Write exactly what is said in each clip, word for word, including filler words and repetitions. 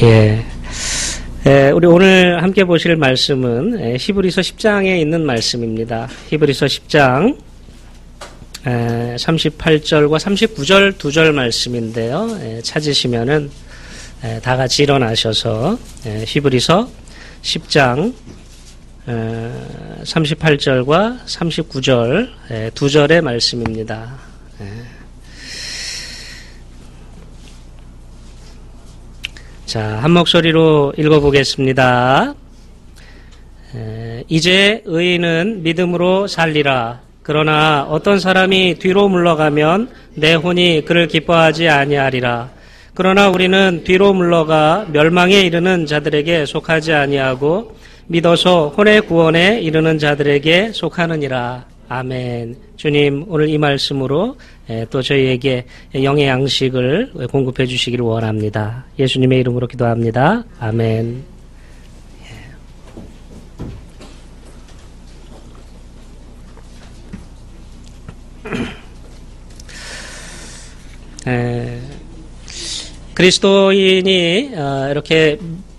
예. 예, 우리 오늘 함께 보실 말씀은 히브리서 십 장에 있는 말씀입니다. 히브리서 십 장 에, 삼십팔 절과 삼십구 절 두 절 말씀인데요. 에, 찾으시면은 에, 다 같이 일어나셔서 에, 히브리서 십 장 에, 삼십팔 절과 삼십구 절 에, 두 절의 말씀입니다. 에. 자, 한 목소리로 읽어보겠습니다. 에, 이제 의인은 믿음으로 살리라. 그러나 어떤 사람이 뒤로 물러가면 내 혼이 그를 기뻐하지 아니하리라. 그러나 우리는 뒤로 물러가 멸망에 이르는 자들에게 속하지 아니하고 믿어서 혼의 구원에 이르는 자들에게 속하느니라. 아멘. 주님, 오늘 이 말씀으로 또 저희에게 영의 양식을 공급해 주시기를 원합니다. 예수님의 이름으로 기도합니다. 아멘. 에, 그리스도인이 어, 이렇게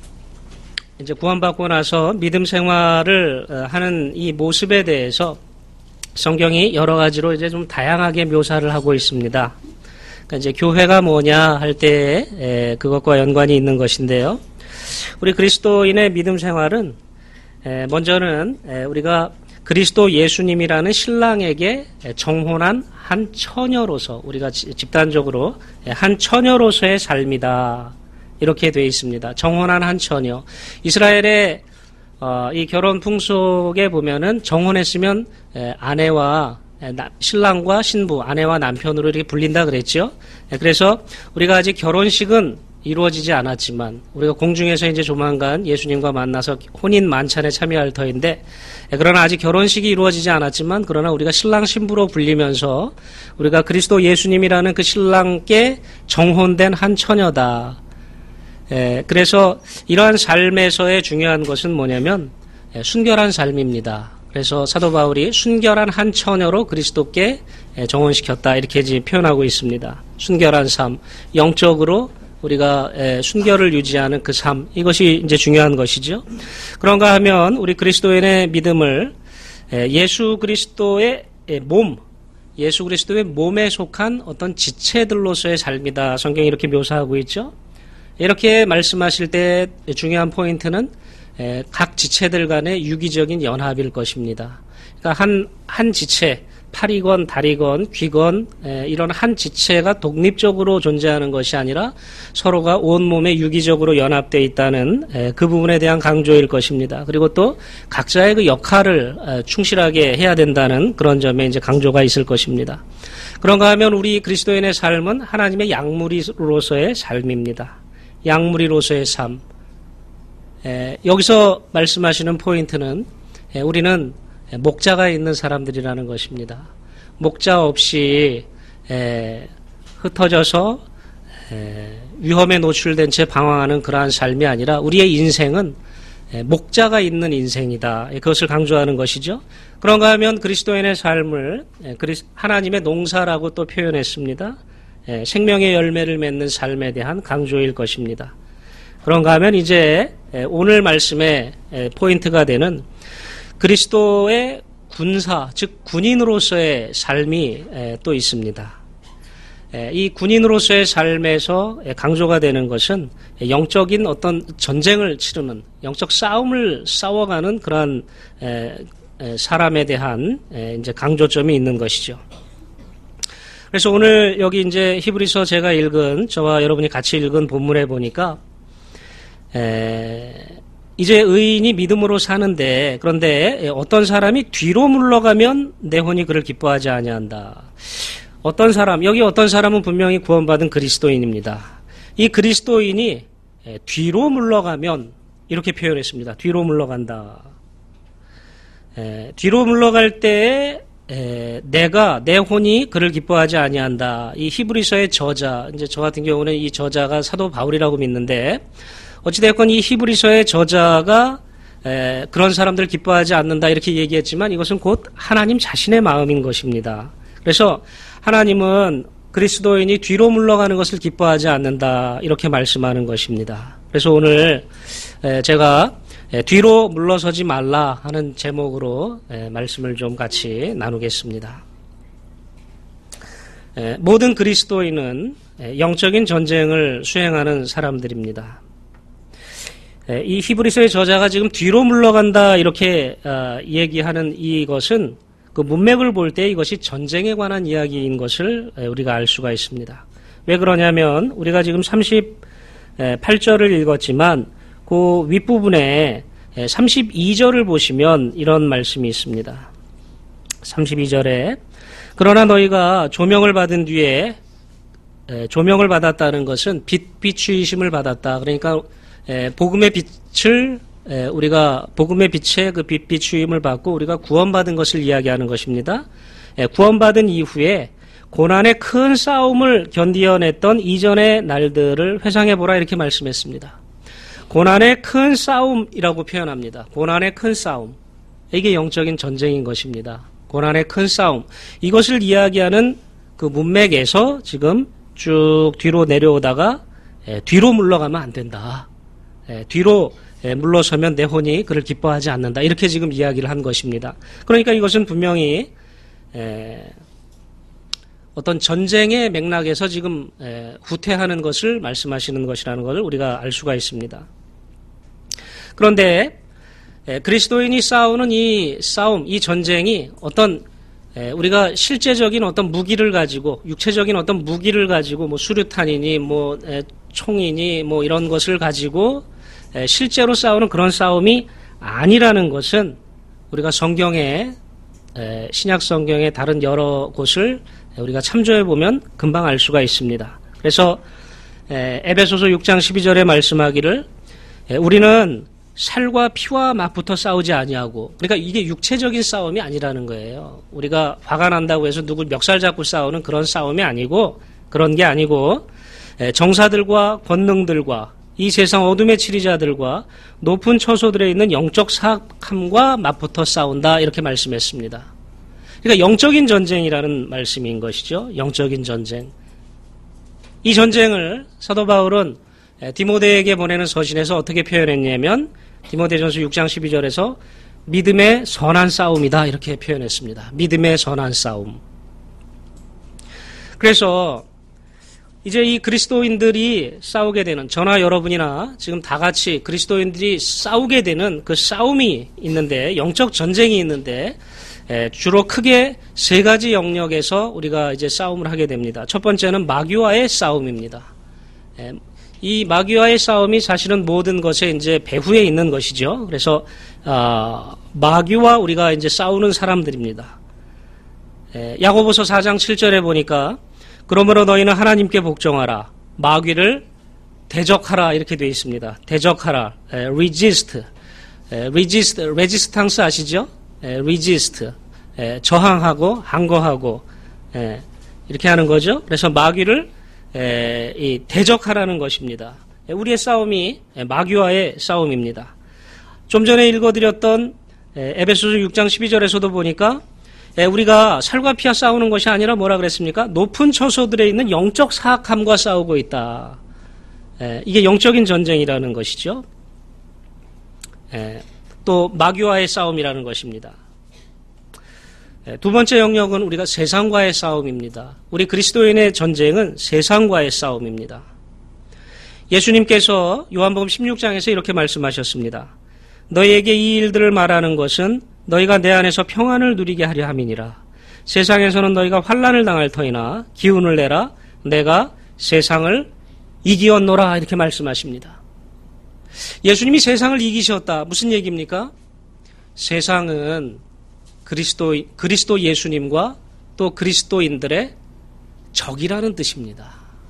이제 구원받고 나서 믿음 생활을 어, 하는 이 모습에 대해서 성경이 여러 가지로 이제 좀 다양하게 묘사를 하고 있습니다. 그러니까 이제 교회가 뭐냐 할 때 에, 그것과 연관이 있는 것인데요. 우리 그리스도인의 믿음 생활은 에, 먼저는 에, 우리가 그리스도 예수님이라는 신랑에게 정혼한 한 처녀로서 우리가 집단적으로 한 처녀로서의 삶이다. 이렇게 되어 있습니다. 정혼한 한 처녀. 이스라엘의 어, 이 결혼 풍속에 보면은 정혼했으면 에, 아내와 에, 나, 신랑과 신부, 아내와 남편으로 이렇게 불린다 그랬죠. 에, 그래서 우리가 아직 결혼식은 이루어지지 않았지만 우리가 공중에서 이제 조만간 예수님과 만나서 혼인 만찬에 참여할 터인데, 에, 그러나 아직 결혼식이 이루어지지 않았지만 그러나 우리가 신랑 신부로 불리면서 우리가 그리스도 예수님이라는 그 신랑께 정혼된 한 처녀다. 예, 그래서 이러한 삶에서의 중요한 것은 뭐냐면 예, 순결한 삶입니다. 그래서 사도 바울이 순결한 한 처녀로 그리스도께 예, 정혼시켰다 이렇게 이제 표현하고 있습니다. 순결한 삶, 영적으로 우리가 예, 순결을 유지하는 그 삶, 이것이 이제 중요한 것이죠. 그런가 하면 우리 그리스도인의 믿음을 예, 예수 그리스도의 예, 몸, 예수 그리스도의 몸에 속한 어떤 지체들로서의 삶이다. 성경이 이렇게 묘사하고 있죠. 이렇게 말씀하실 때 중요한 포인트는 각 지체들 간의 유기적인 연합일 것입니다. 그러니까 한, 한 지체, 팔이건 다리건 귀건 이런 한 지체가 독립적으로 존재하는 것이 아니라 서로가 온몸에 유기적으로 연합되어 있다는 그 부분에 대한 강조일 것입니다. 그리고 또 각자의 그 역할을 충실하게 해야 된다는 그런 점에 이제 강조가 있을 것입니다. 그런가 하면 우리 그리스도인의 삶은 하나님의 양무리로서의 삶입니다. 양무리로서의 삶. 에, 여기서 말씀하시는 포인트는 에, 우리는 목자가 있는 사람들이라는 것입니다. 목자 없이 에, 흩어져서 에, 위험에 노출된 채 방황하는 그러한 삶이 아니라 우리의 인생은 에, 목자가 있는 인생이다. 그것을 강조하는 것이죠. 그런가 하면 그리스도인의 삶을 에, 그리스, 하나님의 농사라고 또 표현했습니다. 예, 생명의 열매를 맺는 삶에 대한 강조일 것입니다. 그런가 하면 이제 오늘 말씀의 포인트가 되는 그리스도의 군사, 즉 군인으로서의 삶이 또 있습니다. 이 군인으로서의 삶에서 강조가 되는 것은 영적인 어떤 전쟁을 치르는, 영적 싸움을 싸워가는 그러한 사람에 대한 이제 강조점이 있는 것이죠. 그래서 오늘 여기 이제 히브리서 제가 읽은, 저와 여러분이 같이 읽은 본문에 보니까 에, 이제 의인이 믿음으로 사는데, 그런데 어떤 사람이 뒤로 물러가면 내 혼이 그를 기뻐하지 아니한다. 어떤 사람, 여기 어떤 사람은 분명히 구원받은 그리스도인입니다. 이 그리스도인이 뒤로 물러가면 이렇게 표현했습니다. 뒤로 물러간다. 에, 뒤로 물러갈 때에 에, 내가 내 혼이 그를 기뻐하지 아니한다. 이 히브리서의 저자, 이제 저 같은 경우는 이 저자가 사도 바울이라고 믿는데, 어찌되었건 이 히브리서의 저자가 에, 그런 사람들을 기뻐하지 않는다 이렇게 얘기했지만 이것은 곧 하나님 자신의 마음인 것입니다. 그래서 하나님은 그리스도인이 뒤로 물러가는 것을 기뻐하지 않는다 이렇게 말씀하는 것입니다. 그래서 오늘 제가 뒤로 물러서지 말라 하는 제목으로 말씀을 좀 같이 나누겠습니다. 모든 그리스도인은 영적인 전쟁을 수행하는 사람들입니다. 이 히브리서의 저자가 지금 뒤로 물러간다 이렇게 얘기하는 이것은 그 문맥을 볼 때 이것이 전쟁에 관한 이야기인 것을 우리가 알 수가 있습니다. 왜 그러냐면 우리가 지금 삼십팔 절을 읽었지만 그 윗부분에 삼십이 절을 보시면 이런 말씀이 있습니다. 삼십이 절에 그러나 너희가 조명을 받은 뒤에 조명을 받았다는 것은 빛 비추이심을 받았다. 그러니까 복음의 빛을 우리가 복음의 빛에 그 빛 비추임을 받고 우리가 구원받은 것을 이야기하는 것입니다. 구원받은 이후에 고난의 큰 싸움을 견디어냈던 이전의 날들을 회상해보라 이렇게 말씀했습니다. 고난의 큰 싸움이라고 표현합니다. 고난의 큰 싸움. 이게 영적인 전쟁인 것입니다. 고난의 큰 싸움. 이것을 이야기하는 그 문맥에서 지금 쭉 뒤로 내려오다가 뒤로 물러가면 안 된다. 뒤로 물러서면 내 혼이 그를 기뻐하지 않는다. 이렇게 지금 이야기를 한 것입니다. 그러니까 이것은 분명히 어떤 전쟁의 맥락에서 지금 후퇴하는 것을 말씀하시는 것이라는 것을 우리가 알 수가 있습니다. 그런데 그리스도인이 싸우는 이 싸움, 이 전쟁이 어떤 우리가 실제적인 어떤 무기를 가지고 육체적인 어떤 무기를 가지고 뭐 수류탄이니 뭐 총이니 뭐 이런 것을 가지고 실제로 싸우는 그런 싸움이 아니라는 것은 우리가 성경에 신약 성경의 다른 여러 곳을 우리가 참조해 보면 금방 알 수가 있습니다. 그래서 에베소서 육 장 십이 절에 말씀하기를 우리는 살과 피와 막부터 싸우지 아니하고, 그러니까 이게 육체적인 싸움이 아니라는 거예요. 우리가 화가 난다고 해서 누구 멱살 잡고 싸우는 그런 싸움이 아니고, 그런 게 아니고 정사들과 권능들과 이 세상 어둠의 치리자들과 높은 처소들에 있는 영적 사악함과 맞붙어 싸운다 이렇게 말씀했습니다. 그러니까 영적인 전쟁이라는 말씀인 것이죠. 영적인 전쟁. 이 전쟁을 사도 바울은 디모데에게 보내는 서신에서 어떻게 표현했냐면 디모데전서 육 장 십이 절에서 믿음의 선한 싸움이다 이렇게 표현했습니다. 믿음의 선한 싸움. 그래서 이제 이 그리스도인들이 싸우게 되는, 저나 여러분이나 지금 다 같이 그리스도인들이 싸우게 되는 그 싸움이 있는데, 영적 전쟁이 있는데 주로 크게 세 가지 영역에서 우리가 이제 싸움을 하게 됩니다. 첫 번째는 마귀와의 싸움입니다. 이 마귀와의 싸움이 사실은 모든 것에 이제 배후에 있는 것이죠. 그래서 아, 마귀와 우리가 이제 싸우는 사람들입니다. 야고보서 사 장 칠 절에 보니까 그러므로 너희는 하나님께 복종하라, 마귀를 대적하라 이렇게 되어 있습니다. 대적하라, resist, resist, resistance 아시죠? resist, 저항하고 항거하고 이렇게 하는 거죠. 그래서 마귀를 이 대적하라는 것입니다. 우리의 싸움이 마귀와의 싸움입니다. 좀 전에 읽어드렸던 에베소서 육 장 십이 절에서도 보니까 우리가 살과 피와 싸우는 것이 아니라 뭐라 그랬습니까? 높은 처소들에 있는 영적 사악함과 싸우고 있다. 이게 영적인 전쟁이라는 것이죠. 또 마귀와의 싸움이라는 것입니다. 두 번째 영역은 우리가 세상과의 싸움입니다. 우리 그리스도인의 전쟁은 세상과의 싸움입니다. 예수님께서 요한복음 십육 장에서 이렇게 말씀하셨습니다. 너희에게 이 일들을 말하는 것은 너희가 내 안에서 평안을 누리게 하려 함이니라. 세상에서는 너희가 환난을 당할 터이나 기운을 내라. 내가 세상을 이기었노라. 이렇게 말씀하십니다. 예수님이 세상을 이기셨다. 무슨 얘기입니까? 세상은 그리스도, 그리스도 예수님과 또 그리스도인들의 적이라는 뜻입니다.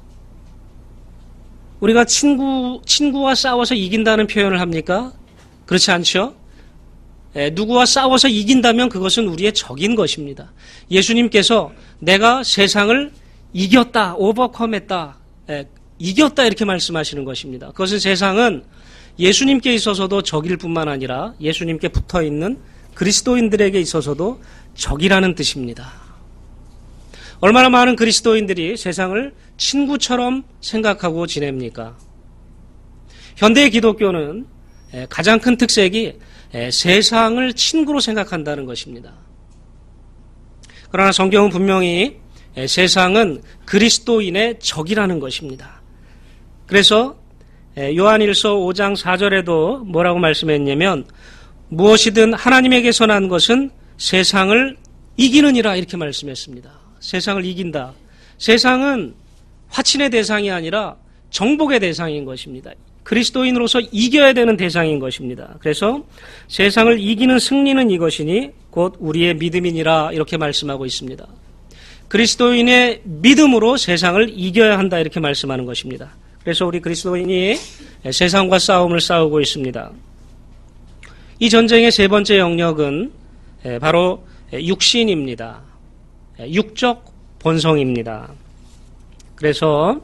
우리가 친구, 친구와 싸워서 이긴다는 표현을 합니까? 그렇지 않죠? 에, 누구와 싸워서 이긴다면 그것은 우리의 적인 것입니다. 예수님께서 내가 세상을 이겼다, 오버컴했다, 에, 이겼다 이렇게 말씀하시는 것입니다. 그것은 세상은 예수님께 있어서도 적일 뿐만 아니라 예수님께 붙어있는 그리스도인들에게 있어서도 적이라는 뜻입니다. 얼마나 많은 그리스도인들이 세상을 친구처럼 생각하고 지냅니까? 현대 기독교는 가장 큰 특색이 세상을 친구로 생각한다는 것입니다. 그러나 성경은 분명히 세상은 그리스도인의 적이라는 것입니다. 그래서 요한일서 오 장 사 절에도 뭐라고 말씀했냐면 무엇이든 하나님에게서 난 것은 세상을 이기느니라 이렇게 말씀했습니다. 세상을 이긴다. 세상은 화친의 대상이 아니라 정복의 대상인 것입니다. 그리스도인으로서 이겨야 되는 대상인 것입니다. 그래서 세상을 이기는 승리는 이것이니 곧 우리의 믿음이니라 이렇게 말씀하고 있습니다. 그리스도인의 믿음으로 세상을 이겨야 한다 이렇게 말씀하는 것입니다. 그래서 우리 그리스도인이 세상과 싸움을 싸우고 있습니다. 이 전쟁의 세 번째 영역은 바로 육신입니다. 육적 본성입니다. 그래서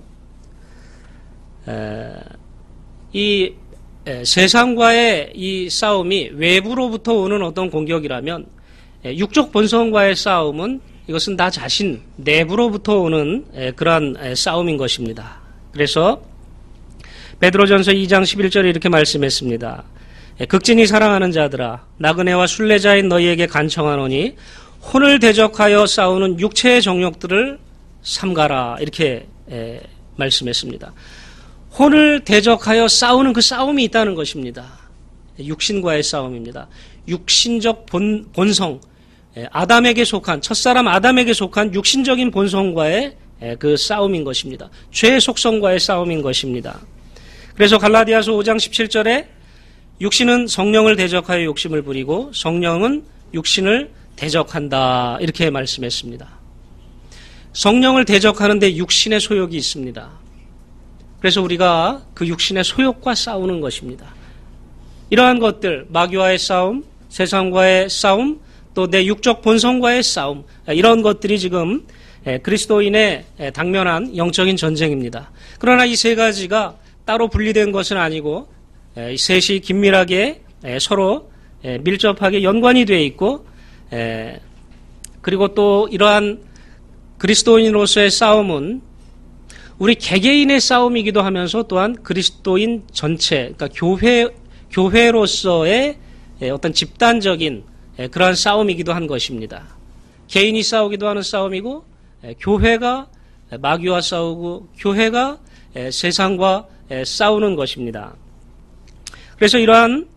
이 세상과의 이 싸움이 외부로부터 오는 어떤 공격이라면 육적 본성과의 싸움은 이것은 나 자신 내부로부터 오는 그러한 싸움인 것입니다. 그래서 베드로전서 이 장 십일 절에 이렇게 말씀했습니다. 극진히 사랑하는 자들아 나그네와 순례자인 너희에게 간청하노니 혼을 대적하여 싸우는 육체의 정욕들을 삼가라 이렇게 말씀했습니다. 혼을 대적하여 싸우는 그 싸움이 있다는 것입니다. 육신과의 싸움입니다. 육신적 본, 본성, 아담에게 속한, 첫사람 아담에게 속한 육신적인 본성과의 그 싸움인 것입니다. 죄의 속성과의 싸움인 것입니다. 그래서 갈라디아서 오 장 십칠 절에 육신은 성령을 대적하여 욕심을 부리고 성령은 육신을 대적한다 이렇게 말씀했습니다. 성령을 대적하는데 육신의 소욕이 있습니다. 그래서 우리가 그 육신의 소욕과 싸우는 것입니다. 이러한 것들, 마귀와의 싸움, 세상과의 싸움, 또 내 육적 본성과의 싸움, 이런 것들이 지금 그리스도인의 당면한 영적인 전쟁입니다. 그러나 이 세 가지가 따로 분리된 것은 아니고 이 셋이 긴밀하게 서로 밀접하게 연관이 되어 있고 그리고 또 이러한 그리스도인으로서의 싸움은 우리 개개인의 싸움이기도 하면서 또한 그리스도인 전체, 그러니까 교회, 교회로서의 어떤 집단적인 그러한 싸움이기도 한 것입니다. 개인이 싸우기도 하는 싸움이고, 교회가 마귀와 싸우고, 교회가 세상과 싸우는 것입니다. 그래서 이러한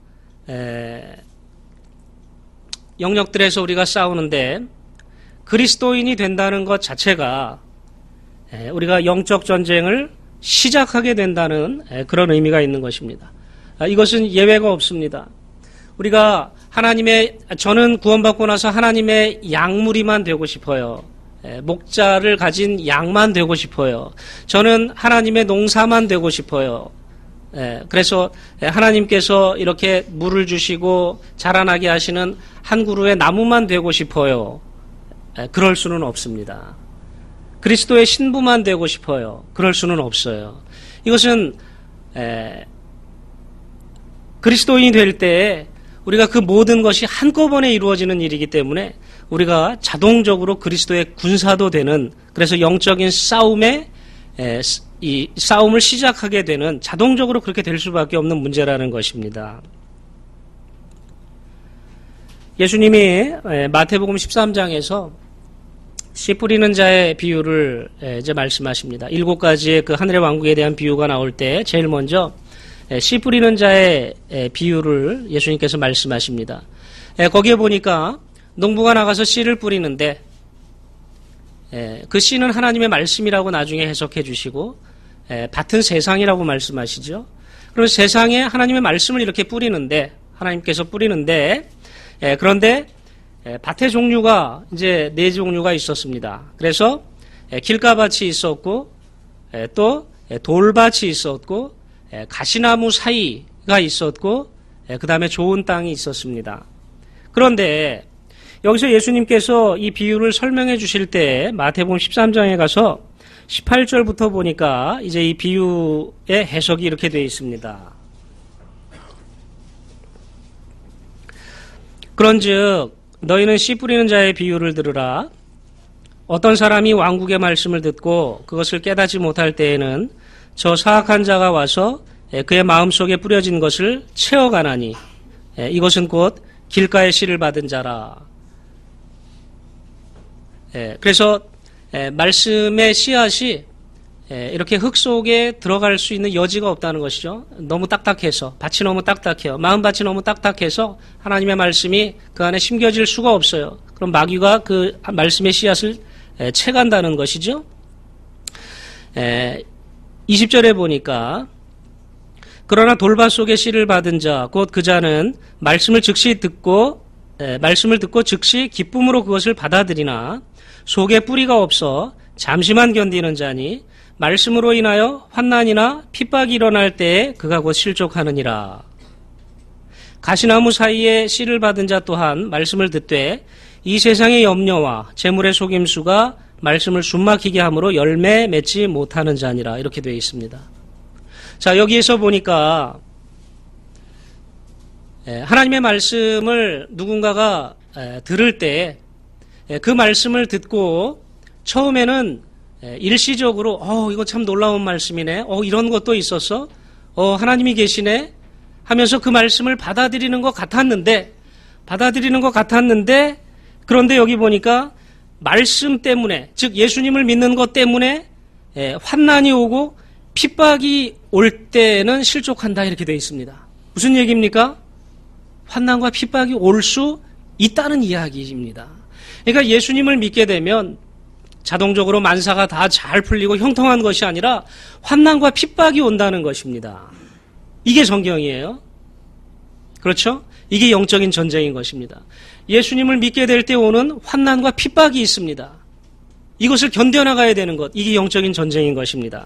영역들에서 우리가 싸우는데, 그리스도인이 된다는 것 자체가 우리가 영적 전쟁을 시작하게 된다는 그런 의미가 있는 것입니다. 이것은 예외가 없습니다. 우리가 하나님의, 저는 구원받고 나서 하나님의 양무리만 되고 싶어요. 목자를 가진 양만 되고 싶어요. 저는 하나님의 농사만 되고 싶어요. 그래서 하나님께서 이렇게 물을 주시고 자라나게 하시는 한 그루의 나무만 되고 싶어요. 그럴 수는 없습니다. 그리스도의 신부만 되고 싶어요. 그럴 수는 없어요. 이것은 에, 그리스도인이 될 때 우리가 그 모든 것이 한꺼번에 이루어지는 일이기 때문에 우리가 자동적으로 그리스도의 군사도 되는, 그래서 영적인 싸움에 에, 이 싸움을 시작하게 되는, 자동적으로 그렇게 될 수밖에 없는 문제라는 것입니다. 예수님이 마태복음 십삼 장에서 씨 뿌리는 자의 비유를 이제 말씀하십니다. 일곱 가지의 그 하늘의 왕국에 대한 비유가 나올 때 제일 먼저 씨 뿌리는 자의 비유를 예수님께서 말씀하십니다. 거기에 보니까 농부가 나가서 씨를 뿌리는데 그 씨는 하나님의 말씀이라고 나중에 해석해 주시고 밭은 세상이라고 말씀하시죠. 그리고 세상에 하나님의 말씀을 이렇게 뿌리는데, 하나님께서 뿌리는데 그런데 밭의 종류가 이제 네 종류가 있었습니다. 그래서 길가밭이 있었고 또 돌밭이 있었고 가시나무 사이가 있었고 그 다음에 좋은 땅이 있었습니다. 그런데 여기서 예수님께서 이 비유를 설명해 주실 때 마태복음 십삼 장에 가서 십팔 절부터 보니까 이제 이 비유의 해석이 이렇게 되어 있습니다. 그런즉 너희는 씨 뿌리는 자의 비유를 들으라. 어떤 사람이 왕국의 말씀을 듣고 그것을 깨닫지 못할 때에는 저 사악한 자가 와서 그의 마음속에 뿌려진 것을 채워가나니 이것은 곧 길가의 씨를 받은 자라. 그래서 말씀의 씨앗이 이렇게 흙 속에 들어갈 수 있는 여지가 없다는 것이죠. 너무 딱딱해서, 밭이 너무 딱딱해요. 마음밭이 너무 딱딱해서 하나님의 말씀이 그 안에 심겨질 수가 없어요. 그럼 마귀가 그 말씀의 씨앗을 채간다는 것이죠. 이십 절에 보니까 그러나 돌밭 속에 씨를 받은 자 곧 그 자는 말씀을 즉시 듣고 에, 말씀을 듣고 즉시 기쁨으로 그것을 받아들이나 속에 뿌리가 없어 잠시만 견디는 자니 말씀으로 인하여 환난이나 핍박이 일어날 때에 그가 곧 실족하느니라. 가시나무 사이에 씨를 받은 자 또한 말씀을 듣되 이 세상의 염려와 재물의 속임수가 말씀을 숨막히게 함으로 열매 맺지 못하는 자니라. 이렇게 되어 있습니다. 자, 여기에서 보니까 하나님의 말씀을 누군가가 들을 때 그 말씀을 듣고 처음에는 일시적으로 어 이거 참 놀라운 말씀이네. 어 이런 것도 있었어. 어 하나님이 계시네 하면서 그 말씀을 받아들이는 것 같았는데 받아들이는 것 같았는데 그런데 여기 보니까 말씀 때문에 즉 예수님을 믿는 것 때문에 환난이 오고 핍박이 올 때는 실족한다 이렇게 되어 있습니다. 무슨 얘기입니까? 환난과 핍박이 올 수 있다는 이야기입니다. 그러니까 예수님을 믿게 되면 자동적으로 만사가 다 잘 풀리고 형통한 것이 아니라 환난과 핍박이 온다는 것입니다. 이게 성경이에요. 그렇죠? 이게 영적인 전쟁인 것입니다. 예수님을 믿게 될 때 오는 환난과 핍박이 있습니다. 이것을 견뎌나가야 되는 것, 이게 영적인 전쟁인 것입니다.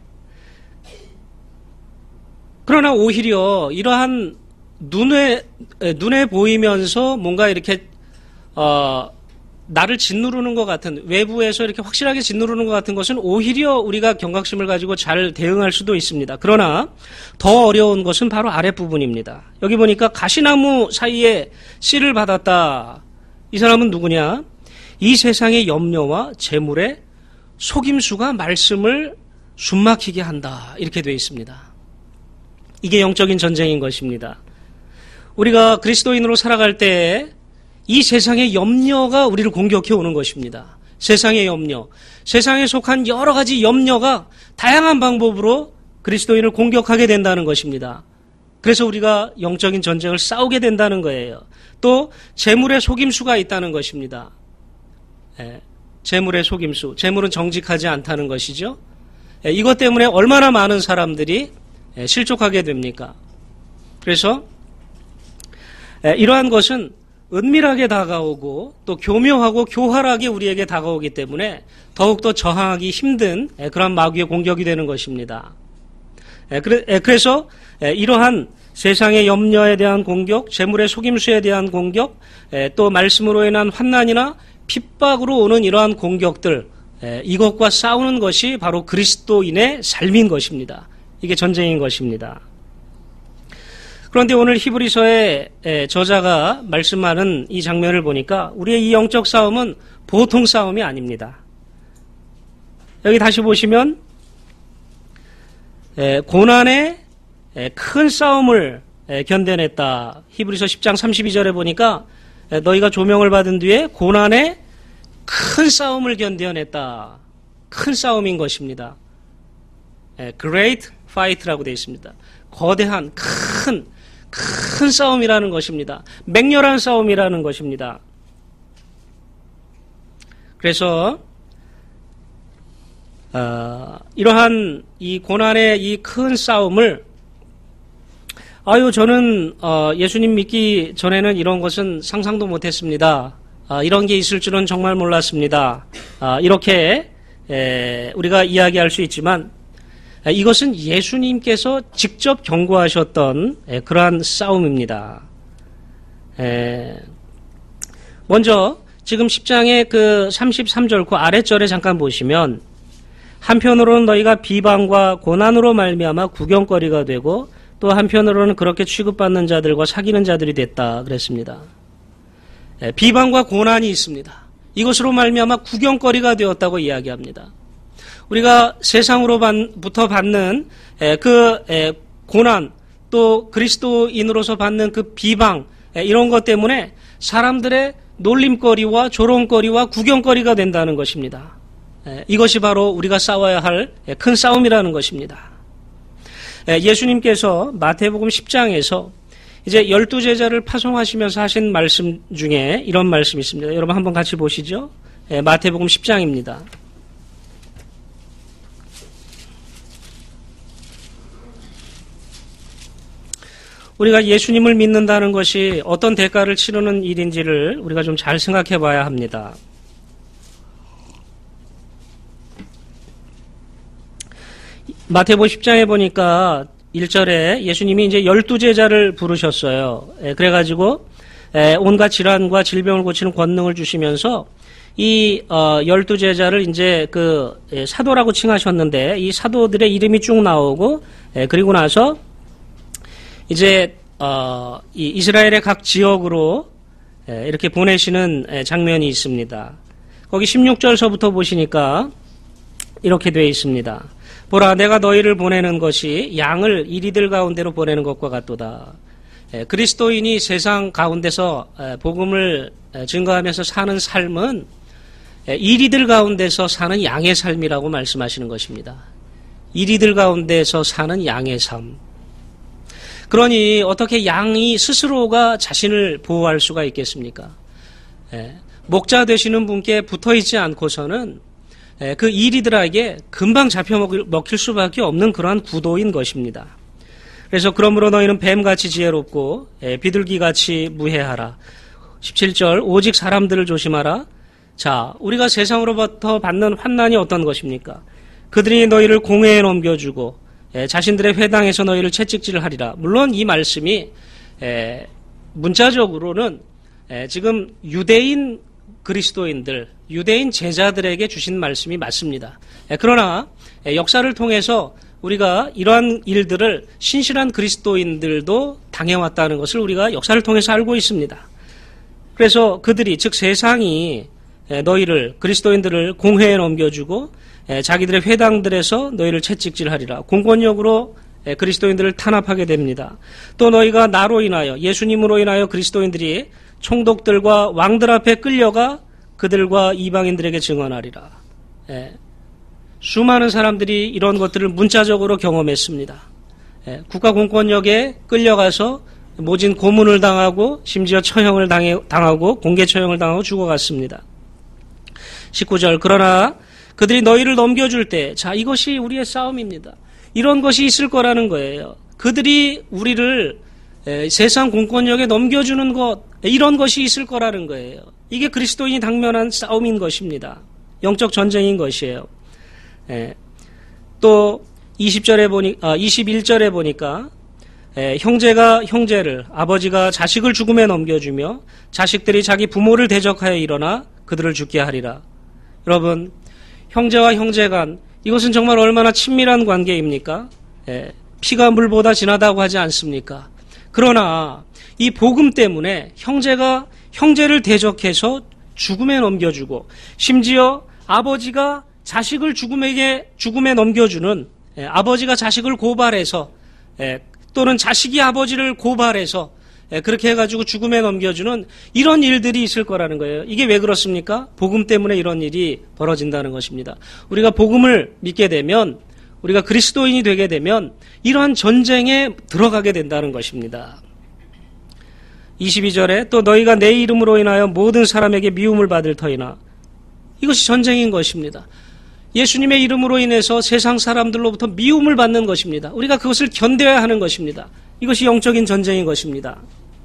그러나 오히려 이러한 눈에 눈에 보이면서 뭔가 이렇게 어, 나를 짓누르는 것 같은 외부에서 이렇게 확실하게 짓누르는 것 같은 것은 오히려 우리가 경각심을 가지고 잘 대응할 수도 있습니다. 그러나 더 어려운 것은 바로 아랫부분입니다. 여기 보니까 가시나무 사이에 씨를 받았다. 이 사람은 누구냐? 이 세상의 염려와 재물의 속임수가 말씀을 숨막히게 한다. 이렇게 되어 있습니다. 이게 영적인 전쟁인 것입니다. 우리가 그리스도인으로 살아갈 때 이 세상의 염려가 우리를 공격해 오는 것입니다. 세상의 염려, 세상에 속한 여러 가지 염려가 다양한 방법으로 그리스도인을 공격하게 된다는 것입니다. 그래서 우리가 영적인 전쟁을 싸우게 된다는 거예요. 또 재물의 속임수가 있다는 것입니다. 예, 재물의 속임수, 재물은 정직하지 않다는 것이죠. 예, 이것 때문에 얼마나 많은 사람들이 예, 실족하게 됩니까? 그래서 예, 이러한 것은 은밀하게 다가오고 또 교묘하고 교활하게 우리에게 다가오기 때문에 더욱더 저항하기 힘든 그런 마귀의 공격이 되는 것입니다. 그래서 이러한 세상의 염려에 대한 공격, 재물의 속임수에 대한 공격, 또 말씀으로 인한 환난이나 핍박으로 오는 이러한 공격들, 이것과 싸우는 것이 바로 그리스도인의 삶인 것입니다. 이게 전쟁인 것입니다. 그런데 오늘 히브리서의 저자가 말씀하는 이 장면을 보니까 우리의 이 영적 싸움은 보통 싸움이 아닙니다. 여기 다시 보시면 고난의 큰 싸움을 견뎌냈다. 히브리서 십 장 삼십이 절에 보니까 너희가 조명을 받은 뒤에 고난의 큰 싸움을 견뎌냈다. 큰 싸움인 것입니다. Great fight라고 되어 있습니다. 거대한 큰 큰 싸움이라는 것입니다. 맹렬한 싸움이라는 것입니다. 그래서 어, 이러한 이 고난의 이 큰 싸움을 아유 저는 어, 예수님 믿기 전에는 이런 것은 상상도 못했습니다. 어, 이런 게 있을 줄은 정말 몰랐습니다. 어, 이렇게 에, 우리가 이야기할 수 있지만 이것은 예수님께서 직접 경고하셨던 그러한 싸움입니다. 먼저 지금 십 장의 그 삼십삼 절 그 아랫절에 잠깐 보시면 한편으로는 너희가 비방과 고난으로 말미암아 구경거리가 되고 또 한편으로는 그렇게 취급받는 자들과 사귀는 자들이 됐다 그랬습니다. 비방과 고난이 있습니다. 이것으로 말미암아 구경거리가 되었다고 이야기합니다. 우리가 세상으로부터 받는 그 고난, 또 그리스도인으로서 받는 그 비방, 이런 것 때문에 사람들의 놀림거리와 조롱거리와 구경거리가 된다는 것입니다. 이것이 바로 우리가 싸워야 할 큰 싸움이라는 것입니다. 예수님께서 마태복음 십 장에서 이제 열두 제자를 파송하시면서 하신 말씀 중에 이런 말씀이 있습니다. 여러분 한번 같이 보시죠. 마태복음 십 장입니다. 우리가 예수님을 믿는다는 것이 어떤 대가를 치르는 일인지를 우리가 좀 잘 생각해 봐야 합니다. 마태복음 십 장에 보니까 일 절에 예수님이 이제 열두 제자를 부르셨어요. 그래가지고 온갖 질환과 질병을 고치는 권능을 주시면서 이 열두 제자를 이제 그 사도라고 칭하셨는데 이 사도들의 이름이 쭉 나오고 그리고 나서 이제 어, 이 이스라엘의 각 지역으로 이렇게 보내시는 장면이 있습니다. 거기 십육 절서부터 보시니까 이렇게 되어 있습니다. 보라, 내가 너희를 보내는 것이 양을 이리들 가운데로 보내는 것과 같도다. 그리스도인이 세상 가운데서 복음을 증거하면서 사는 삶은 이리들 가운데서 사는 양의 삶이라고 말씀하시는 것입니다. 이리들 가운데서 사는 양의 삶. 그러니 어떻게 양이 스스로가 자신을 보호할 수가 있겠습니까? 예, 목자 되시는 분께 붙어있지 않고서는 예, 그 이리들에게 금방 잡혀먹힐 먹힐 수밖에 없는 그러한 구도인 것입니다. 그래서 그러므로 너희는 뱀같이 지혜롭고 예, 비둘기같이 무해하라. 십칠 절 오직 사람들을 조심하라. 자, 우리가 세상으로부터 받는 환난이 어떤 것입니까? 그들이 너희를 공회에 넘겨주고 에, 자신들의 회당에서 너희를 채찍질을 하리라. 물론 이 말씀이 에, 문자적으로는 에, 지금 유대인 그리스도인들, 유대인 제자들에게 주신 말씀이 맞습니다. 에, 그러나 에, 역사를 통해서 우리가 이러한 일들을 신실한 그리스도인들도 당해왔다는 것을 우리가 역사를 통해서 알고 있습니다. 그래서 그들이, 즉 세상이 에, 너희를, 그리스도인들을 공회에 넘겨주고 자기들의 회당들에서 너희를 채찍질하리라. 공권력으로 그리스도인들을 탄압하게 됩니다. 또 너희가 나로 인하여, 예수님으로 인하여 그리스도인들이 총독들과 왕들 앞에 끌려가 그들과 이방인들에게 증언하리라. 수많은 사람들이 이런 것들을 문자적으로 경험했습니다. 국가 공권력에 끌려가서 모진 고문을 당하고 심지어 처형을 당하고 공개 처형을 당하고 죽어갔습니다. 십구 절 그러나 그들이 너희를 넘겨줄 때, 자, 이것이 우리의 싸움입니다. 이런 것이 있을 거라는 거예요. 그들이 우리를 에, 세상 공권력에 넘겨주는 것, 이런 것이 있을 거라는 거예요. 이게 그리스도인이 당면한 싸움인 것입니다. 영적 전쟁인 것이에요. 에, 또 이십 절에 보니, 아, 이십일 절에 보니까 에, 형제가 형제를, 아버지가 자식을 죽음에 넘겨주며 자식들이 자기 부모를 대적하여 일어나 그들을 죽게 하리라. 여러분, 형제와 형제 간, 이것은 정말 얼마나 친밀한 관계입니까? 예, 피가 물보다 진하다고 하지 않습니까? 그러나 이 복음 때문에 형제가 형제를 대적해서 죽음에 넘겨주고 심지어 아버지가 자식을 죽음에게 죽음에 넘겨주는 예, 아버지가 자식을 고발해서 예, 또는 자식이 아버지를 고발해서 그렇게 해가지고 죽음에 넘겨주는 이런 일들이 있을 거라는 거예요. 이게 왜 그렇습니까? 복음 때문에 이런 일이 벌어진다는 것입니다. 우리가 복음을 믿게 되면, 우리가 그리스도인이 되게 되면 이러한 전쟁에 들어가게 된다는 것입니다. 이십이 절에 또 너희가 내 이름으로 인하여 모든 사람에게 미움을 받을 터이나, 이것이 전쟁인 것입니다. 예수님의 이름으로 인해서 세상 사람들로부터 미움을 받는 것입니다. 우리가 그것을 견뎌야 하는 것입니다. 이것이 영적인 전쟁인 것입니다.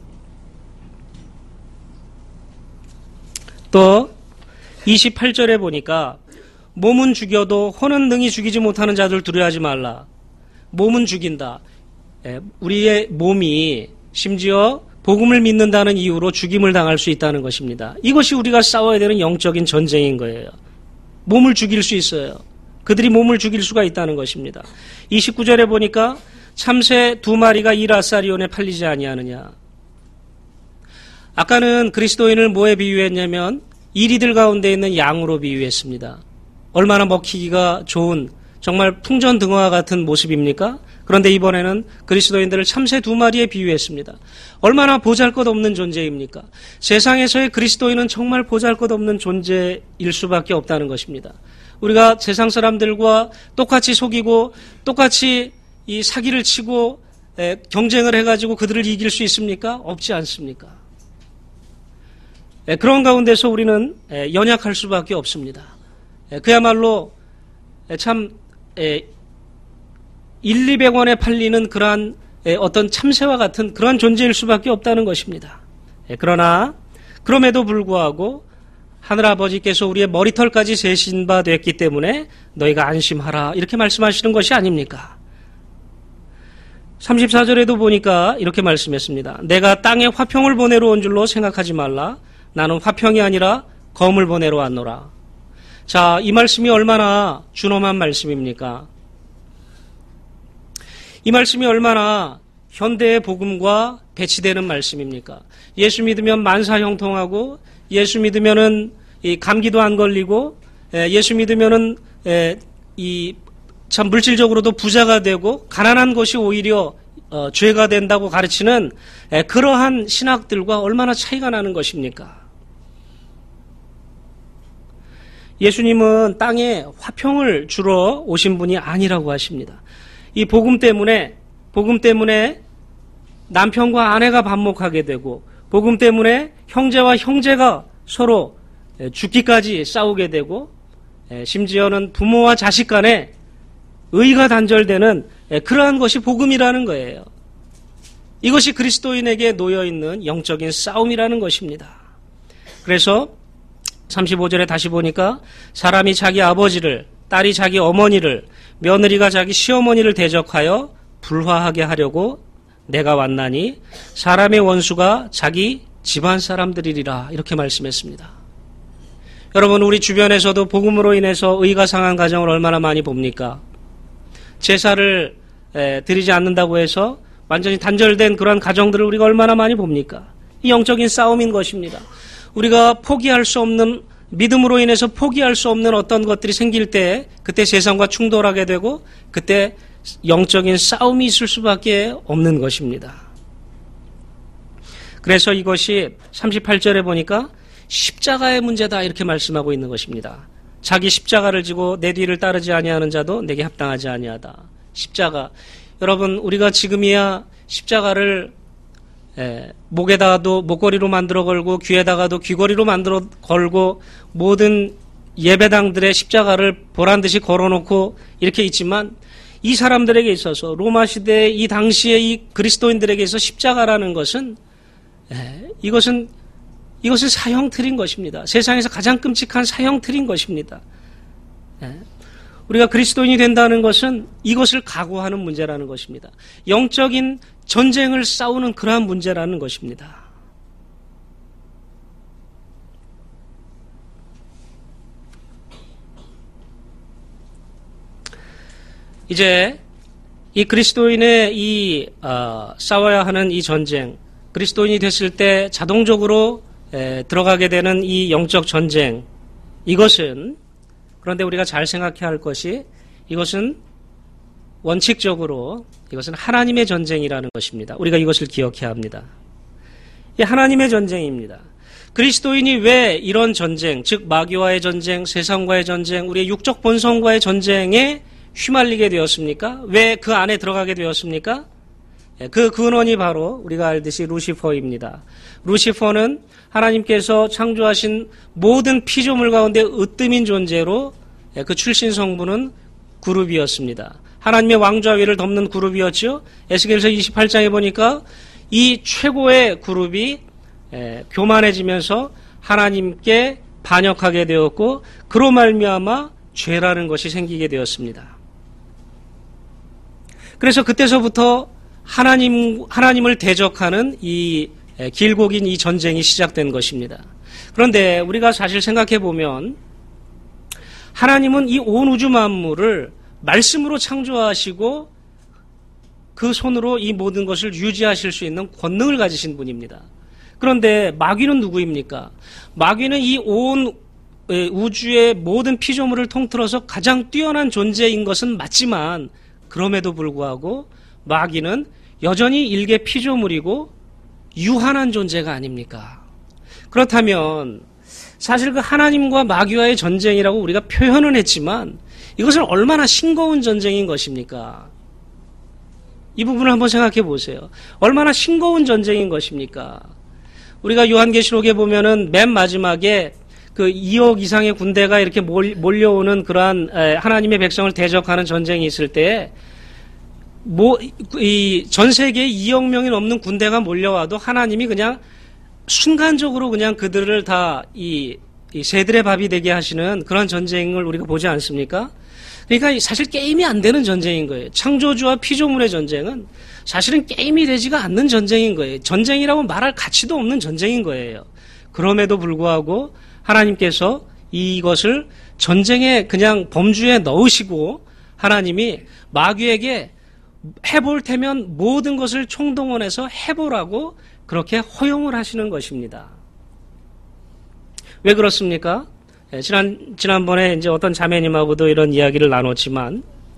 또 이십팔 절에 보니까 몸은 죽여도 혼은 능히 죽이지 못하는 자들 두려워하지 말라. 몸은 죽인다. 우리의 몸이 심지어 복음을 믿는다는 이유로 죽임을 당할 수 있다는 것입니다. 이것이 우리가 싸워야 되는 영적인 전쟁인 거예요. 몸을 죽일 수 있어요. 그들이 몸을 죽일 수가 있다는 것입니다. 이십구 절에 보니까 참새 두 마리가 이라사리온에 팔리지 아니하느냐. 아까는 그리스도인을 뭐에 비유했냐면 이리들 가운데 있는 양으로 비유했습니다. 얼마나 먹히기가 좋은 정말 풍전등화와 같은 모습입니까? 그런데 이번에는 그리스도인들을 참새 두 마리에 비유했습니다. 얼마나 보잘것없는 존재입니까? 세상에서의 그리스도인은 정말 보잘것없는 존재일 수밖에 없다는 것입니다. 우리가 세상 사람들과 똑같이 속이고 똑같이 이 사기를 치고 경쟁을 해가지고 그들을 이길 수 있습니까? 없지 않습니까? 그런 가운데서 우리는 연약할 수밖에 없습니다. 그야말로 참 일, 이백 원에 팔리는 그러한 어떤 참새와 같은 그러한 존재일 수밖에 없다는 것입니다. 그러나 그럼에도 불구하고 하늘아버지께서 우리의 머리털까지 세신 바 됐기 때문에 너희가 안심하라 이렇게 말씀하시는 것이 아닙니까? 삼십사 절에도 보니까 이렇게 말씀했습니다. 내가 땅에 화평을 보내러 온 줄로 생각하지 말라. 나는 화평이 아니라 검을 보내러 왔노라. 자, 이 말씀이 얼마나 준엄한 말씀입니까? 이 말씀이 얼마나 현대의 복음과 배치되는 말씀입니까? 예수 믿으면 만사 형통하고 예수 믿으면은 이 감기도 안 걸리고 예수 믿으면은 이 참 물질적으로도 부자가 되고 가난한 것이 오히려 어, 죄가 된다고 가르치는 그러한 신학들과 얼마나 차이가 나는 것입니까? 예수님은 땅에 화평을 주러 오신 분이 아니라고 하십니다. 이 복음 때문에 복음 때문에 남편과 아내가 반목하게 되고 복음 때문에 형제와 형제가 서로 죽기까지 싸우게 되고 심지어는 부모와 자식 간에 의가 단절되는 그러한 것이 복음이라는 거예요. 이것이 그리스도인에게 놓여있는 영적인 싸움이라는 것입니다. 그래서 삼십오 절에 다시 보니까 사람이 자기 아버지를, 딸이 자기 어머니를, 며느리가 자기 시어머니를 대적하여 불화하게 하려고 내가 왔나니 사람의 원수가 자기 집안 사람들이리라 이렇게 말씀했습니다. 여러분, 우리 주변에서도 복음으로 인해서 의가 상한 가정을 얼마나 많이 봅니까? 제사를 드리지 않는다고 해서 완전히 단절된 그러한 가정들을 우리가 얼마나 많이 봅니까? 이 영적인 싸움인 것입니다. 우리가 포기할 수 없는, 믿음으로 인해서 포기할 수 없는 어떤 것들이 생길 때 그때 세상과 충돌하게 되고 그때 영적인 싸움이 있을 수밖에 없는 것입니다. 그래서 이것이 삼십팔 절에 보니까 십자가의 문제다 이렇게 말씀하고 있는 것입니다. 자기 십자가를 지고 내 뒤를 따르지 아니하는 자도 내게 합당하지 아니하다. 십자가. 여러분, 우리가 지금이야 십자가를 에, 목에다가도 목걸이로 만들어 걸고 귀에다가도 귀걸이로 만들어 걸고 모든 예배당들의 십자가를 보란듯이 걸어놓고 이렇게 있지만 이 사람들에게 있어서 로마 시대 이 당시에 이 그리스도인들에게 있어서 십자가라는 것은 에, 이것은 이것은 사형틀인 것입니다. 세상에서 가장 끔찍한 사형틀인 것입니다. 예. 우리가 그리스도인이 된다는 것은 이것을 각오하는 문제라는 것입니다. 영적인 전쟁을 싸우는 그러한 문제라는 것입니다. 이제 이 그리스도인의 이 어, 싸워야 하는 이 전쟁, 그리스도인이 됐을 때 자동적으로 에, 들어가게 되는 이 영적 전쟁, 이것은, 그런데 우리가 잘 생각해야 할 것이 이것은 원칙적으로 이것은 하나님의 전쟁이라는 것입니다. 우리가 이것을 기억해야 합니다. 이 하나님의 전쟁입니다. 그리스도인이 왜 이런 전쟁, 즉 마귀와의 전쟁, 세상과의 전쟁, 우리의 육적 본성과의 전쟁에 휘말리게 되었습니까? 왜 그 안에 들어가게 되었습니까? 그 근원이 바로 우리가 알듯이 루시퍼입니다. 루시퍼는 하나님께서 창조하신 모든 피조물 가운데 으뜸인 존재로 그 출신 성부는 그룹이었습니다. 하나님의 왕좌 위를 덮는 그룹이었죠. 에스겔서 이십팔 장에 보니까 이 최고의 그룹이 교만해지면서 하나님께 반역하게 되었고 그로 말미암아 죄라는 것이 생기게 되었습니다. 그래서 그때서부터 하나님, 하나님을 대적하는 이 길고 긴 이 전쟁이 시작된 것입니다. 그런데 우리가 사실 생각해 보면 하나님은 이 온 우주 만물을 말씀으로 창조하시고 그 손으로 이 모든 것을 유지하실 수 있는 권능을 가지신 분입니다. 그런데 마귀는 누구입니까? 마귀는 이 온 우주의 모든 피조물을 통틀어서 가장 뛰어난 존재인 것은 맞지만 그럼에도 불구하고 마귀는 여전히 일개 피조물이고 유한한 존재가 아닙니까? 그렇다면 사실 그 하나님과 마귀와의 전쟁이라고 우리가 표현은 했지만 이것은 얼마나 싱거운 전쟁인 것입니까? 이 부분을 한번 생각해 보세요. 얼마나 싱거운 전쟁인 것입니까? 우리가 요한계시록에 보면은 맨 마지막에 그 이억 이상의 군대가 이렇게 몰려오는 그러한 하나님의 백성을 대적하는 전쟁이 있을 때, 뭐, 이 전 세계에 이억 명이 넘는 군대가 몰려와도 하나님이 그냥 순간적으로 그냥 그들을 다 이, 이 새들의 밥이 되게 하시는 그런 전쟁을 우리가 보지 않습니까? 그러니까 사실 게임이 안 되는 전쟁인 거예요. 창조주와 피조물의 전쟁은 사실은 게임이 되지가 않는 전쟁인 거예요. 전쟁이라고 말할 가치도 없는 전쟁인 거예요. 그럼에도 불구하고 하나님께서 이것을 전쟁에 그냥 범주에 넣으시고 하나님이 마귀에게 해볼 테면 모든 것을 총동원해서 해보라고 그렇게 허용을 하시는 것입니다. 왜 그렇습니까? 예, 지난, 지난번에 이제 어떤 자매님하고도 이런 이야기를 나눴지만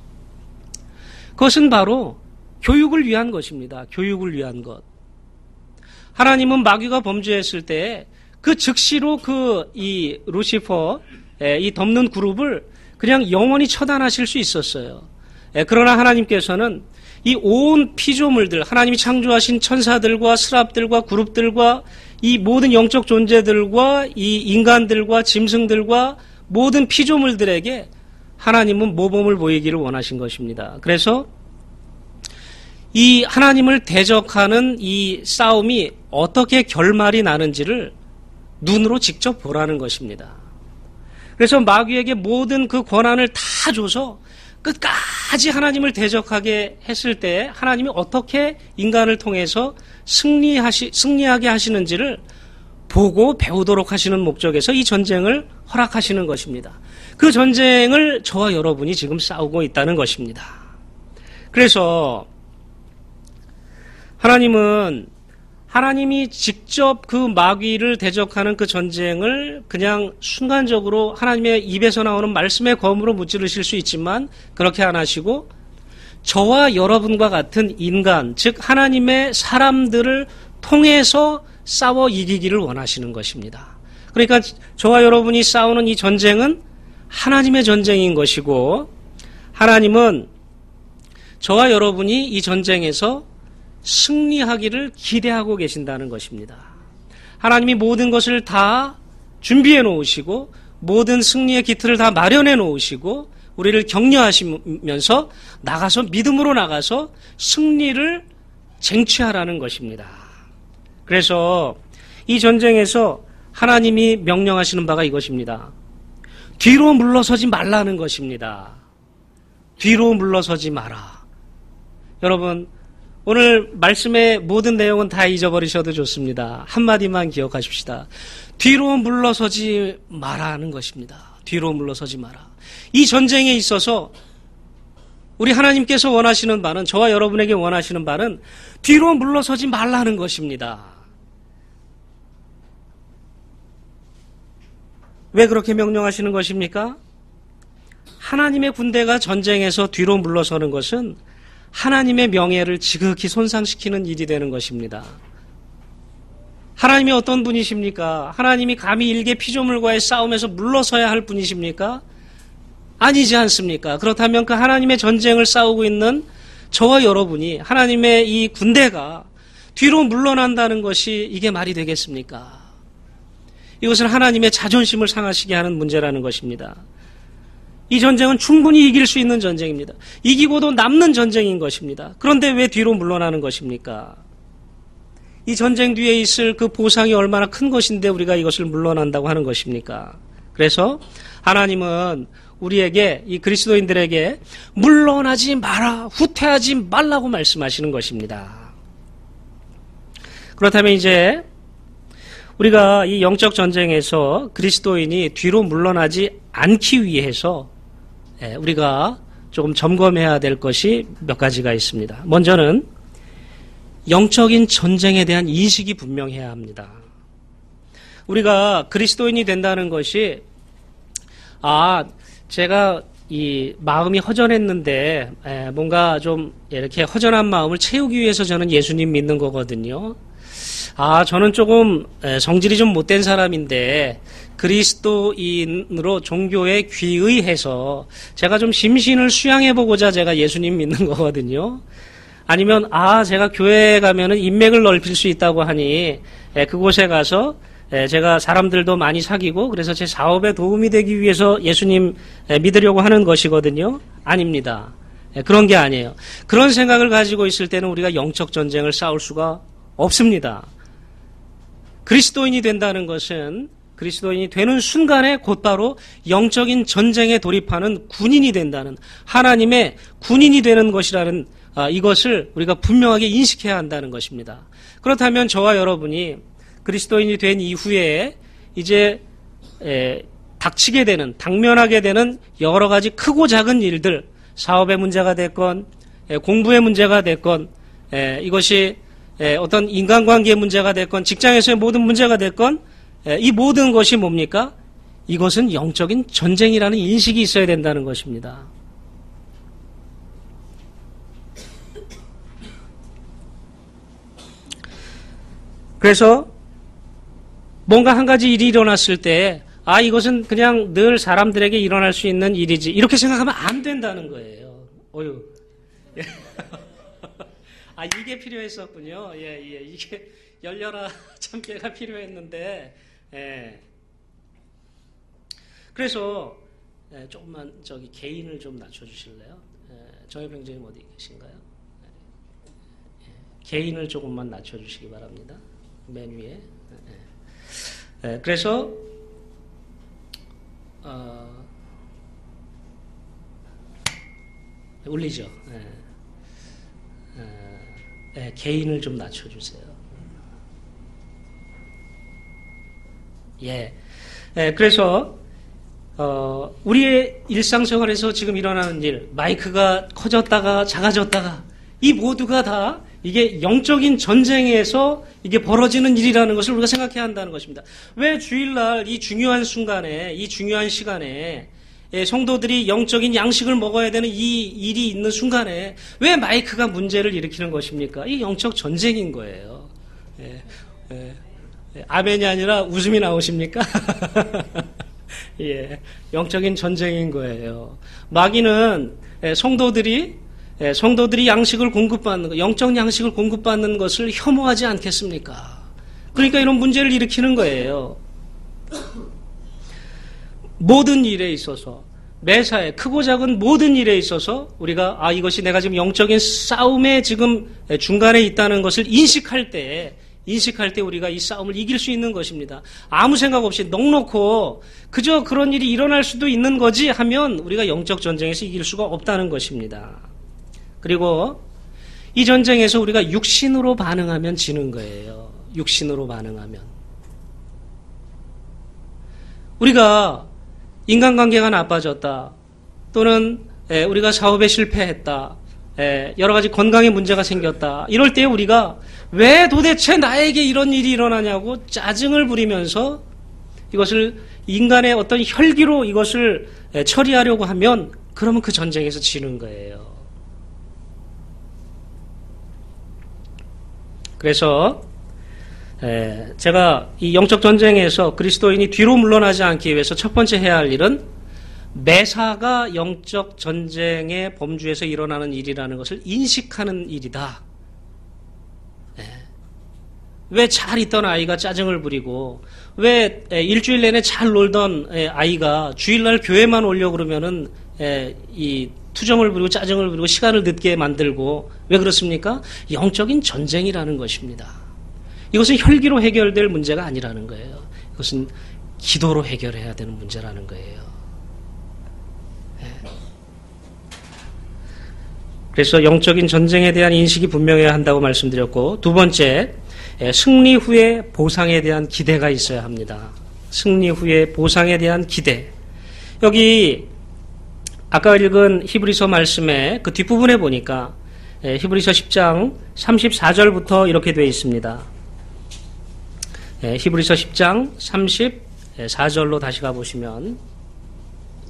그것은 바로 교육을 위한 것입니다. 교육을 위한 것. 하나님은 마귀가 범죄했을 때 그 즉시로 그 이 루시퍼, 예, 이 덮는 그룹을 그냥 영원히 처단하실 수 있었어요. 예, 그러나 하나님께서는 이 온 피조물들, 하나님이 창조하신 천사들과 스랍들과 그룹들과 이 모든 영적 존재들과 이 인간들과 짐승들과 모든 피조물들에게 하나님은 모범을 보이기를 원하신 것입니다. 그래서 이 하나님을 대적하는 이 싸움이 어떻게 결말이 나는지를 눈으로 직접 보라는 것입니다. 그래서 마귀에게 모든 그 권한을 다 줘서 끝까지 하나님을 대적하게 했을 때 하나님이 어떻게 인간을 통해서 승리하시, 승리하게 하시는지를 보고 배우도록 하시는 목적에서 이 전쟁을 허락하시는 것입니다. 그 전쟁을 저와 여러분이 지금 싸우고 있다는 것입니다. 그래서 하나님은 하나님이 직접 그 마귀를 대적하는 그 전쟁을 그냥 순간적으로 하나님의 입에서 나오는 말씀의 검으로 무찌르실 수 있지만 그렇게 안 하시고 저와 여러분과 같은 인간, 즉 하나님의 사람들을 통해서 싸워 이기기를 원하시는 것입니다. 그러니까 저와 여러분이 싸우는 이 전쟁은 하나님의 전쟁인 것이고 하나님은 저와 여러분이 이 전쟁에서 승리하기를 기대하고 계신다는 것입니다. 하나님이 모든 것을 다 준비해 놓으시고 모든 승리의 기틀을 다 마련해 놓으시고 우리를 격려하시면서 나가서 믿음으로 나가서 승리를 쟁취하라는 것입니다. 그래서 이 전쟁에서 하나님이 명령하시는 바가 이것입니다. 뒤로 물러서지 말라는 것입니다. 뒤로 물러서지 마라. 여러분, 오늘 말씀의 모든 내용은 다 잊어버리셔도 좋습니다. 한마디만 기억하십시다. 뒤로 물러서지 마라는 것입니다. 뒤로 물러서지 마라. 이 전쟁에 있어서 우리 하나님께서 원하시는 바는, 저와 여러분에게 원하시는 바는 뒤로 물러서지 말라는 것입니다. 왜 그렇게 명령하시는 것입니까? 하나님의 군대가 전쟁에서 뒤로 물러서는 것은 하나님의 명예를 지극히 손상시키는 일이 되는 것입니다. 하나님이 어떤 분이십니까? 하나님이 감히 일개 피조물과의 싸움에서 물러서야 할 분이십니까? 아니지 않습니까? 그렇다면 그 하나님의 전쟁을 싸우고 있는 저와 여러분이 하나님의 이 군대가 뒤로 물러난다는 것이 이게 말이 되겠습니까? 이것은 하나님의 자존심을 상하시게 하는 문제라는 것입니다. 이 전쟁은 충분히 이길 수 있는 전쟁입니다. 이기고도 남는 전쟁인 것입니다. 그런데 왜 뒤로 물러나는 것입니까? 이 전쟁 뒤에 있을 그 보상이 얼마나 큰 것인데 우리가 이것을 물러난다고 하는 것입니까? 그래서 하나님은 우리에게, 이 그리스도인들에게 물러나지 마라, 후퇴하지 말라고 말씀하시는 것입니다. 그렇다면 이제 우리가 이 영적 전쟁에서 그리스도인이 뒤로 물러나지 않기 위해서 우리가 조금 점검해야 될 것이 몇 가지가 있습니다. 먼저는 영적인 전쟁에 대한 인식이 분명해야 합니다. 우리가 그리스도인이 된다는 것이 아, 제가 이 마음이 허전했는데 에, 뭔가 좀 이렇게 허전한 마음을 채우기 위해서 저는 예수님 믿는 거거든요. 아, 저는 조금 에, 성질이 좀 못된 사람인데 그리스도인으로 종교에 귀의해서 제가 좀 심신을 수양해보고자 제가 예수님 믿는 거거든요. 아니면 아, 제가 교회에 가면은 인맥을 넓힐 수 있다고 하니 에, 그곳에 가서 에, 제가 사람들도 많이 사귀고 그래서 제 사업에 도움이 되기 위해서 예수님 에, 믿으려고 하는 것이거든요. 아닙니다. 에, 그런 게 아니에요. 그런 생각을 가지고 있을 때는 우리가 영적 전쟁을 싸울 수가 없습니다. 그리스도인이 된다는 것은 그리스도인이 되는 순간에 곧바로 영적인 전쟁에 돌입하는 군인이 된다는, 하나님의 군인이 되는 것이라는 아, 이것을 우리가 분명하게 인식해야 한다는 것입니다. 그렇다면 저와 여러분이 그리스도인이 된 이후에 이제 에, 닥치게 되는, 당면하게 되는 여러 가지 크고 작은 일들, 사업의 문제가 됐건 에, 공부의 문제가 됐건 에, 이것이 에, 어떤 인간관계의 문제가 됐건 직장에서의 모든 문제가 됐건 에, 이 모든 것이 뭡니까? 이것은 영적인 전쟁이라는 인식이 있어야 된다는 것입니다. 그래서 뭔가 한 가지 일이 일어났을 때 아, 이것은 그냥 늘 사람들에게 일어날 수 있는 일이지 이렇게 생각하면 안 된다는 거예요. 어휴. 아, 이게 필요했었군요. 예, 예. 이게 열려라 참깨가 필요했는데, 예. 그래서, 예, 조금만 저기 개인을 좀 낮춰주실래요? 예, 정혜병장님 어디 계신가요? 예, 개인을 조금만 낮춰주시기 바랍니다. 맨 위에. 예. 예, 그래서, 어, 울리죠. 예. 예, 개인을 좀 낮춰주세요. 예. 예, 그래서, 어, 우리의 일상생활에서 지금 일어나는 일, 마이크가 커졌다가 작아졌다가, 이 모두가 다 이게 영적인 전쟁에서 이게 벌어지는 일이라는 것을 우리가 생각해야 한다는 것입니다. 왜 주일날 이 중요한 순간에, 이 중요한 시간에 성도들이 영적인 양식을 먹어야 되는 이 일이 있는 순간에 왜 마이크가 문제를 일으키는 것입니까? 이 영적 전쟁인 거예요. 예, 예, 아멘이 아니라 웃음이 나오십니까? 예, 영적인 전쟁인 거예요. 마귀는 성도들이 성도들이 양식을 공급받는 것, 영적 양식을 공급받는 것을 혐오하지 않겠습니까? 그러니까 이런 문제를 일으키는 거예요. 모든 일에 있어서, 매사에 크고 작은 모든 일에 있어서 우리가 아, 이것이 내가 지금 영적인 싸움에 지금 중간에 있다는 것을 인식할 때 인식할 때 우리가 이 싸움을 이길 수 있는 것입니다. 아무 생각 없이 넋놓고 그저 그런 일이 일어날 수도 있는 거지 하면 우리가 영적 전쟁에서 이길 수가 없다는 것입니다. 그리고 이 전쟁에서 우리가 육신으로 반응하면 지는 거예요. 육신으로 반응하면. 우리가 인간관계가 나빠졌다. 또는 우리가 사업에 실패했다. 여러 가지 건강에 문제가 생겼다. 이럴 때 우리가 왜 도대체 나에게 이런 일이 일어나냐고 짜증을 부리면서 이것을 인간의 어떤 혈기로 이것을 처리하려고 하면 그러면 그 전쟁에서 지는 거예요. 그래서 제가 이 영적 전쟁에서 그리스도인이 뒤로 물러나지 않기 위해서 첫 번째 해야 할 일은 매사가 영적 전쟁의 범주에서 일어나는 일이라는 것을 인식하는 일이다. 왜 잘 있던 아이가 짜증을 부리고 왜 일주일 내내 잘 놀던 아이가 주일날 교회만 오려고 그러면은 이 투정을 부리고 짜증을 부리고 시간을 늦게 만들고 왜 그렇습니까? 영적인 전쟁이라는 것입니다. 이것은 혈기로 해결될 문제가 아니라는 거예요. 이것은 기도로 해결해야 되는 문제라는 거예요. 그래서 영적인 전쟁에 대한 인식이 분명해야 한다고 말씀드렸고, 두 번째, 승리 후에 보상에 대한 기대가 있어야 합니다. 승리 후에 보상에 대한 기대. 여기 아까 읽은 히브리서 말씀의 그 뒷부분에 보니까 히브리서 십 장 삼십사 절부터 이렇게 되어 있습니다. 히브리서 십 장 삼십사 절로 다시 가보시면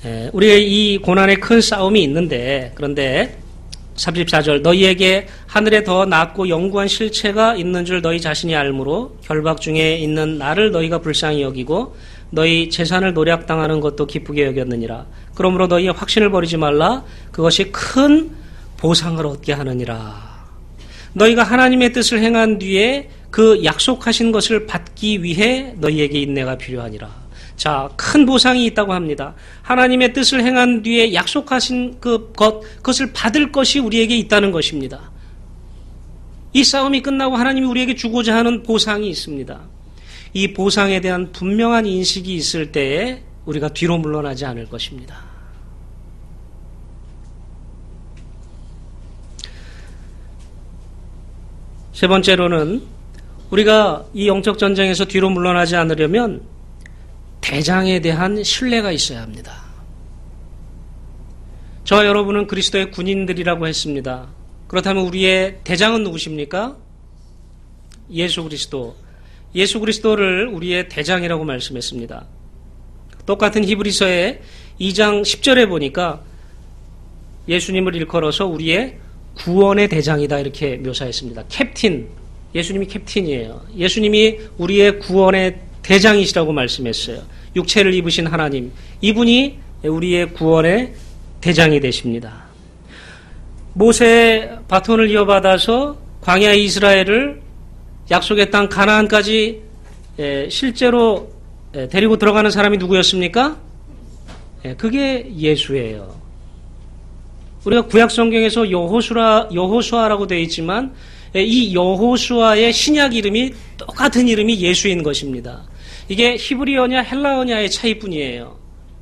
우리의 이 고난에 큰 싸움이 있는데, 그런데 삼십사 절 너희에게 하늘에 더 낮고 영구한 실체가 있는 줄 너희 자신이 알므로 결박 중에 있는 나를 너희가 불쌍히 여기고 너희 재산을 노략당하는 것도 기쁘게 여겼느니라. 그러므로 너희의 확신을 버리지 말라. 그것이 큰 보상을 얻게 하느니라. 너희가 하나님의 뜻을 행한 뒤에 그 약속하신 것을 받기 위해 너희에게 인내가 필요하니라. 자, 큰 보상이 있다고 합니다. 하나님의 뜻을 행한 뒤에 약속하신 그 것, 그것을 받을 것이 우리에게 있다는 것입니다. 이 싸움이 끝나고 하나님이 우리에게 주고자 하는 보상이 있습니다. 이 보상에 대한 분명한 인식이 있을 때에 우리가 뒤로 물러나지 않을 것입니다. 세 번째로는 우리가 이 영적 전쟁에서 뒤로 물러나지 않으려면 대장에 대한 신뢰가 있어야 합니다. 저와 여러분은 그리스도의 군인들이라고 했습니다. 그렇다면 우리의 대장은 누구십니까? 예수 그리스도. 예수 그리스도를 우리의 대장이라고 말씀했습니다. 똑같은 히브리서의 이 장 십 절에 보니까 예수님을 일컬어서 우리의 구원의 대장이다 이렇게 묘사했습니다. 캡틴. 예수님이 캡틴이에요. 예수님이 우리의 구원의 대장이시라고 말씀했어요. 육체를 입으신 하나님, 이분이 우리의 구원의 대장이 되십니다. 모세의 바톤을 이어받아서 광야 이스라엘을 약속의 땅 가나안까지 실제로 데리고 들어가는 사람이 누구였습니까? 그게 예수예요. 우리가 구약 성경에서 여호수아, 여호수아라고 되어 있지만 이 여호수아의 신약 이름이 똑같은 이름이 예수인 것입니다. 이게 히브리어냐 헬라어냐의 차이뿐이에요.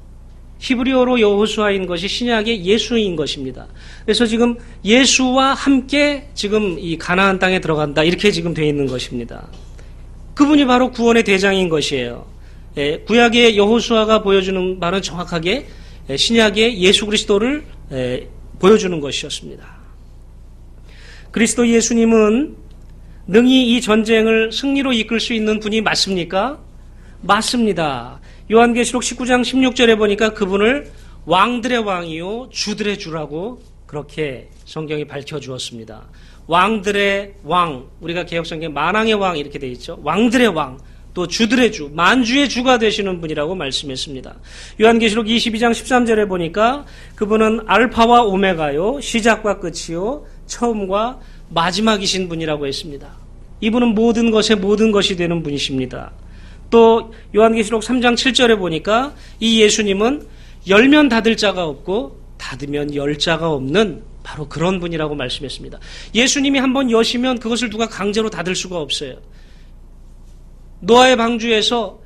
히브리어로 여호수아인 것이 신약의 예수인 것입니다. 그래서 지금 예수와 함께 지금 이 가나안 땅에 들어간다 이렇게 지금 되어 있는 것입니다. 그분이 바로 구원의 대장인 것이에요. 예, 구약의 여호수아가 보여주는 바는 정확하게 신약의 예수 그리스도를 예, 보여주는 것이었습니다. 그리스도 예수님은 능히 이 전쟁을 승리로 이끌 수 있는 분이 맞습니까? 맞습니다. 요한계시록 십구 장 십육 절에 보니까 그분을 왕들의 왕이요 주들의 주라고 그렇게 성경이 밝혀주었습니다. 왕들의 왕, 우리가 개혁성경에 만왕의 왕 이렇게 되어 있죠. 왕들의 왕, 또 주들의 주, 만주의 주가 되시는 분이라고 말씀했습니다. 요한계시록 이십이 장 십삼 절에 보니까 그분은 알파와 오메가요, 시작과 끝이요, 처음과 마지막이신 분이라고 했습니다. 이분은 모든 것의 모든 것이 되는 분이십니다. 또 요한계시록 삼 장 칠 절에 보니까 이 예수님은 열면 닫을 자가 없고 닫으면 열 자가 없는 바로 그런 분이라고 말씀했습니다. 예수님이 한번 여시면 그것을 누가 강제로 닫을 수가 없어요. 노아의 방주에서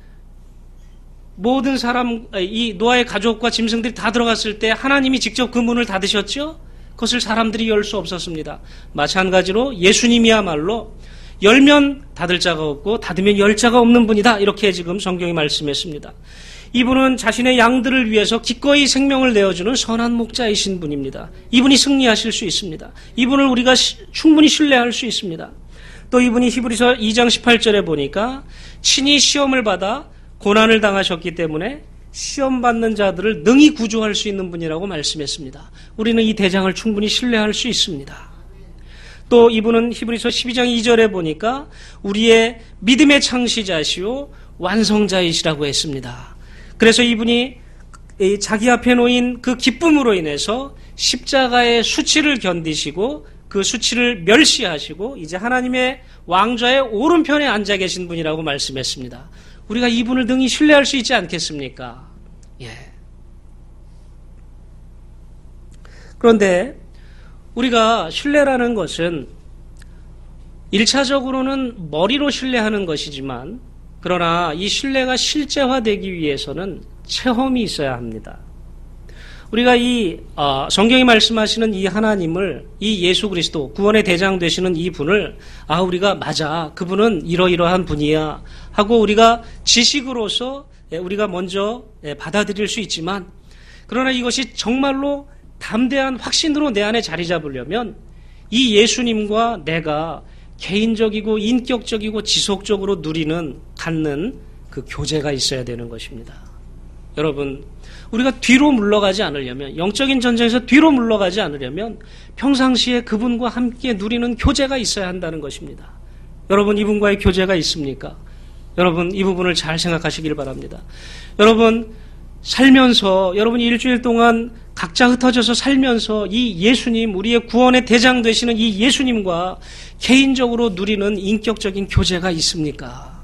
모든 사람, 이 노아의 가족과 짐승들이 다 들어갔을 때 하나님이 직접 그 문을 닫으셨죠? 그것을 사람들이 열 수 없었습니다. 마찬가지로 예수님이야말로 열면 닫을 자가 없고 닫으면 열 자가 없는 분이다. 이렇게 지금 성경이 말씀했습니다. 이분은 자신의 양들을 위해서 기꺼이 생명을 내어주는 선한 목자이신 분입니다. 이분이 승리하실 수 있습니다. 이분을 우리가 시, 충분히 신뢰할 수 있습니다. 또 이분이 히브리서 이 장 십팔 절에 보니까 친히 시험을 받아 고난을 당하셨기 때문에 시험 받는 자들을 능히 구조할 수 있는 분이라고 말씀했습니다. 우리는 이 대장을 충분히 신뢰할 수 있습니다. 또 이분은 히브리서 십이 장 이 절에 보니까 우리의 믿음의 창시자시오 완성자이시라고 했습니다. 그래서 이분이 자기 앞에 놓인 그 기쁨으로 인해서 십자가의 수치를 견디시고 그 수치를 멸시하시고 이제 하나님의 왕좌의 오른편에 앉아 계신 분이라고 말씀했습니다. 우리가 이분을 능히 신뢰할 수 있지 않겠습니까? 예. 그런데 우리가 신뢰라는 것은 일차적으로는 머리로 신뢰하는 것이지만 그러나 이 신뢰가 실제화되기 위해서는 체험이 있어야 합니다. 우리가 이 어, 성경이 말씀하시는 이 하나님을 이 예수 그리스도 구원의 대장 되시는 이 분을 아 우리가 맞아 그분은 이러이러한 분이야 하고 우리가 지식으로서 우리가 먼저 받아들일 수 있지만 그러나 이것이 정말로 담대한 확신으로 내 안에 자리 잡으려면 이 예수님과 내가 개인적이고 인격적이고 지속적으로 누리는 갖는 그 교제가 있어야 되는 것입니다. 여러분, 우리가 뒤로 물러가지 않으려면, 영적인 전쟁에서 뒤로 물러가지 않으려면 평상시에 그분과 함께 누리는 교제가 있어야 한다는 것입니다. 여러분, 이분과의 교제가 있습니까? 여러분, 이 부분을 잘 생각하시길 바랍니다. 여러분, 살면서, 여러분이 일주일 동안 각자 흩어져서 살면서 이 예수님, 우리의 구원의 대장 되시는 이 예수님과 개인적으로 누리는 인격적인 교제가 있습니까?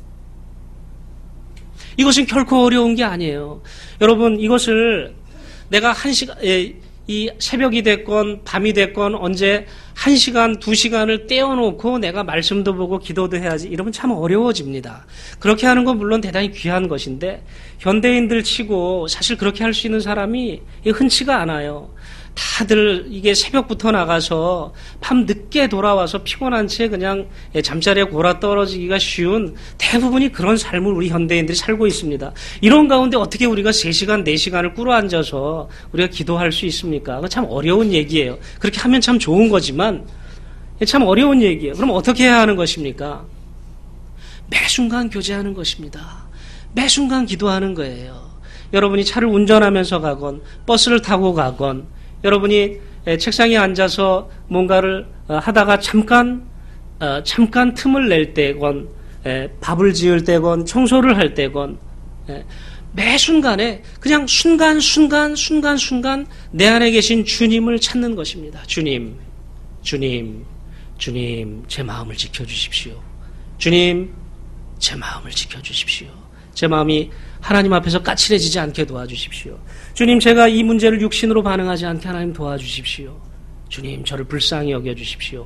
이것은 결코 어려운 게 아니에요. 여러분, 이것을 내가 한 시간, 이 새벽이 됐건 밤이 됐건 언제 한 시간, 두 시간을 떼어놓고 내가 말씀도 보고 기도도 해야지, 이러면 참 어려워집니다. 그렇게 하는 건 물론 대단히 귀한 것인데 현대인들 치고 사실 그렇게 할 수 있는 사람이 흔치가 않아요. 다들 이게 새벽부터 나가서 밤 늦게 돌아와서 피곤한 채 그냥 잠자리에 골아 떨어지기가 쉬운 대부분이 그런 삶을 우리 현대인들이 살고 있습니다. 이런 가운데 어떻게 우리가 세 시간, 네 시간을 꿇어 앉아서 우리가 기도할 수 있습니까? 그건 참 어려운 얘기예요. 그렇게 하면 참 좋은 거지만 참 어려운 얘기예요. 그럼 어떻게 해야 하는 것입니까? 매 순간 교제하는 것입니다. 매 순간 기도하는 거예요. 여러분이 차를 운전하면서 가건 버스를 타고 가건 여러분이 책상에 앉아서 뭔가를 하다가 잠깐 잠깐 틈을 낼 때건 밥을 지을 때건 청소를 할 때건 매 순간에 그냥 순간 순간 순간 순간 내 안에 계신 주님을 찾는 것입니다. 주님, 주님, 주님, 제 마음을 지켜주십시오. 주님, 제 마음을 지켜주십시오. 제 마음이 하나님 앞에서 까칠해지지 않게 도와주십시오. 주님, 제가 이 문제를 육신으로 반응하지 않게 하나님 도와주십시오. 주님, 저를 불쌍히 여겨주십시오.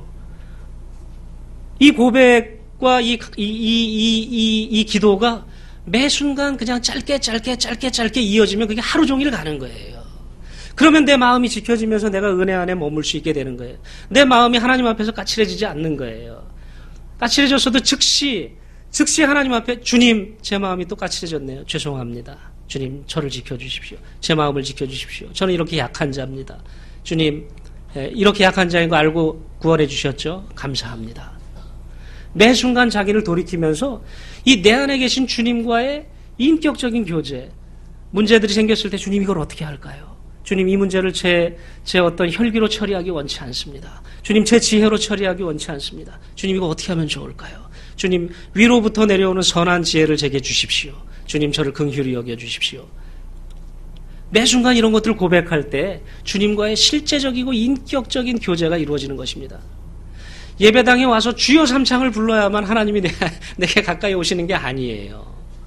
이 고백과 이, 이, 이, 이, 이, 이 기도가 매 순간 그냥 짧게 짧게 짧게 짧게 이어지면 그게 하루 종일 가는 거예요. 그러면 내 마음이 지켜지면서 내가 은혜 안에 머물 수 있게 되는 거예요. 내 마음이 하나님 앞에서 까칠해지지 않는 거예요. 까칠해졌어도 즉시 즉시 하나님 앞에 주님, 제 마음이 또 까칠해졌네요. 죄송합니다. 주님, 저를 지켜주십시오. 제 마음을 지켜주십시오. 저는 이렇게 약한 자입니다. 주님, 이렇게 약한 자인 거 알고 구원해 주셨죠? 감사합니다. 매 순간 자기를 돌이키면서 이 내 안에 계신 주님과의 인격적인 교제, 문제들이 생겼을 때 주님 이걸 어떻게 할까요? 주님, 이 문제를 제, 제 어떤 혈기로 처리하기 원치 않습니다. 주님, 제 지혜로 처리하기 원치 않습니다. 주님, 이거 어떻게 하면 좋을까요? 주님, 위로부터 내려오는 선한 지혜를 제게 주십시오. 주님, 저를 긍휼히 여겨주십시오. 매 순간 이런 것들을 고백할 때 주님과의 실제적이고 인격적인 교제가 이루어지는 것입니다. 예배당에 와서 주여 삼창을 불러야만 하나님이 내, 내게 가까이 오시는 게 아니에요.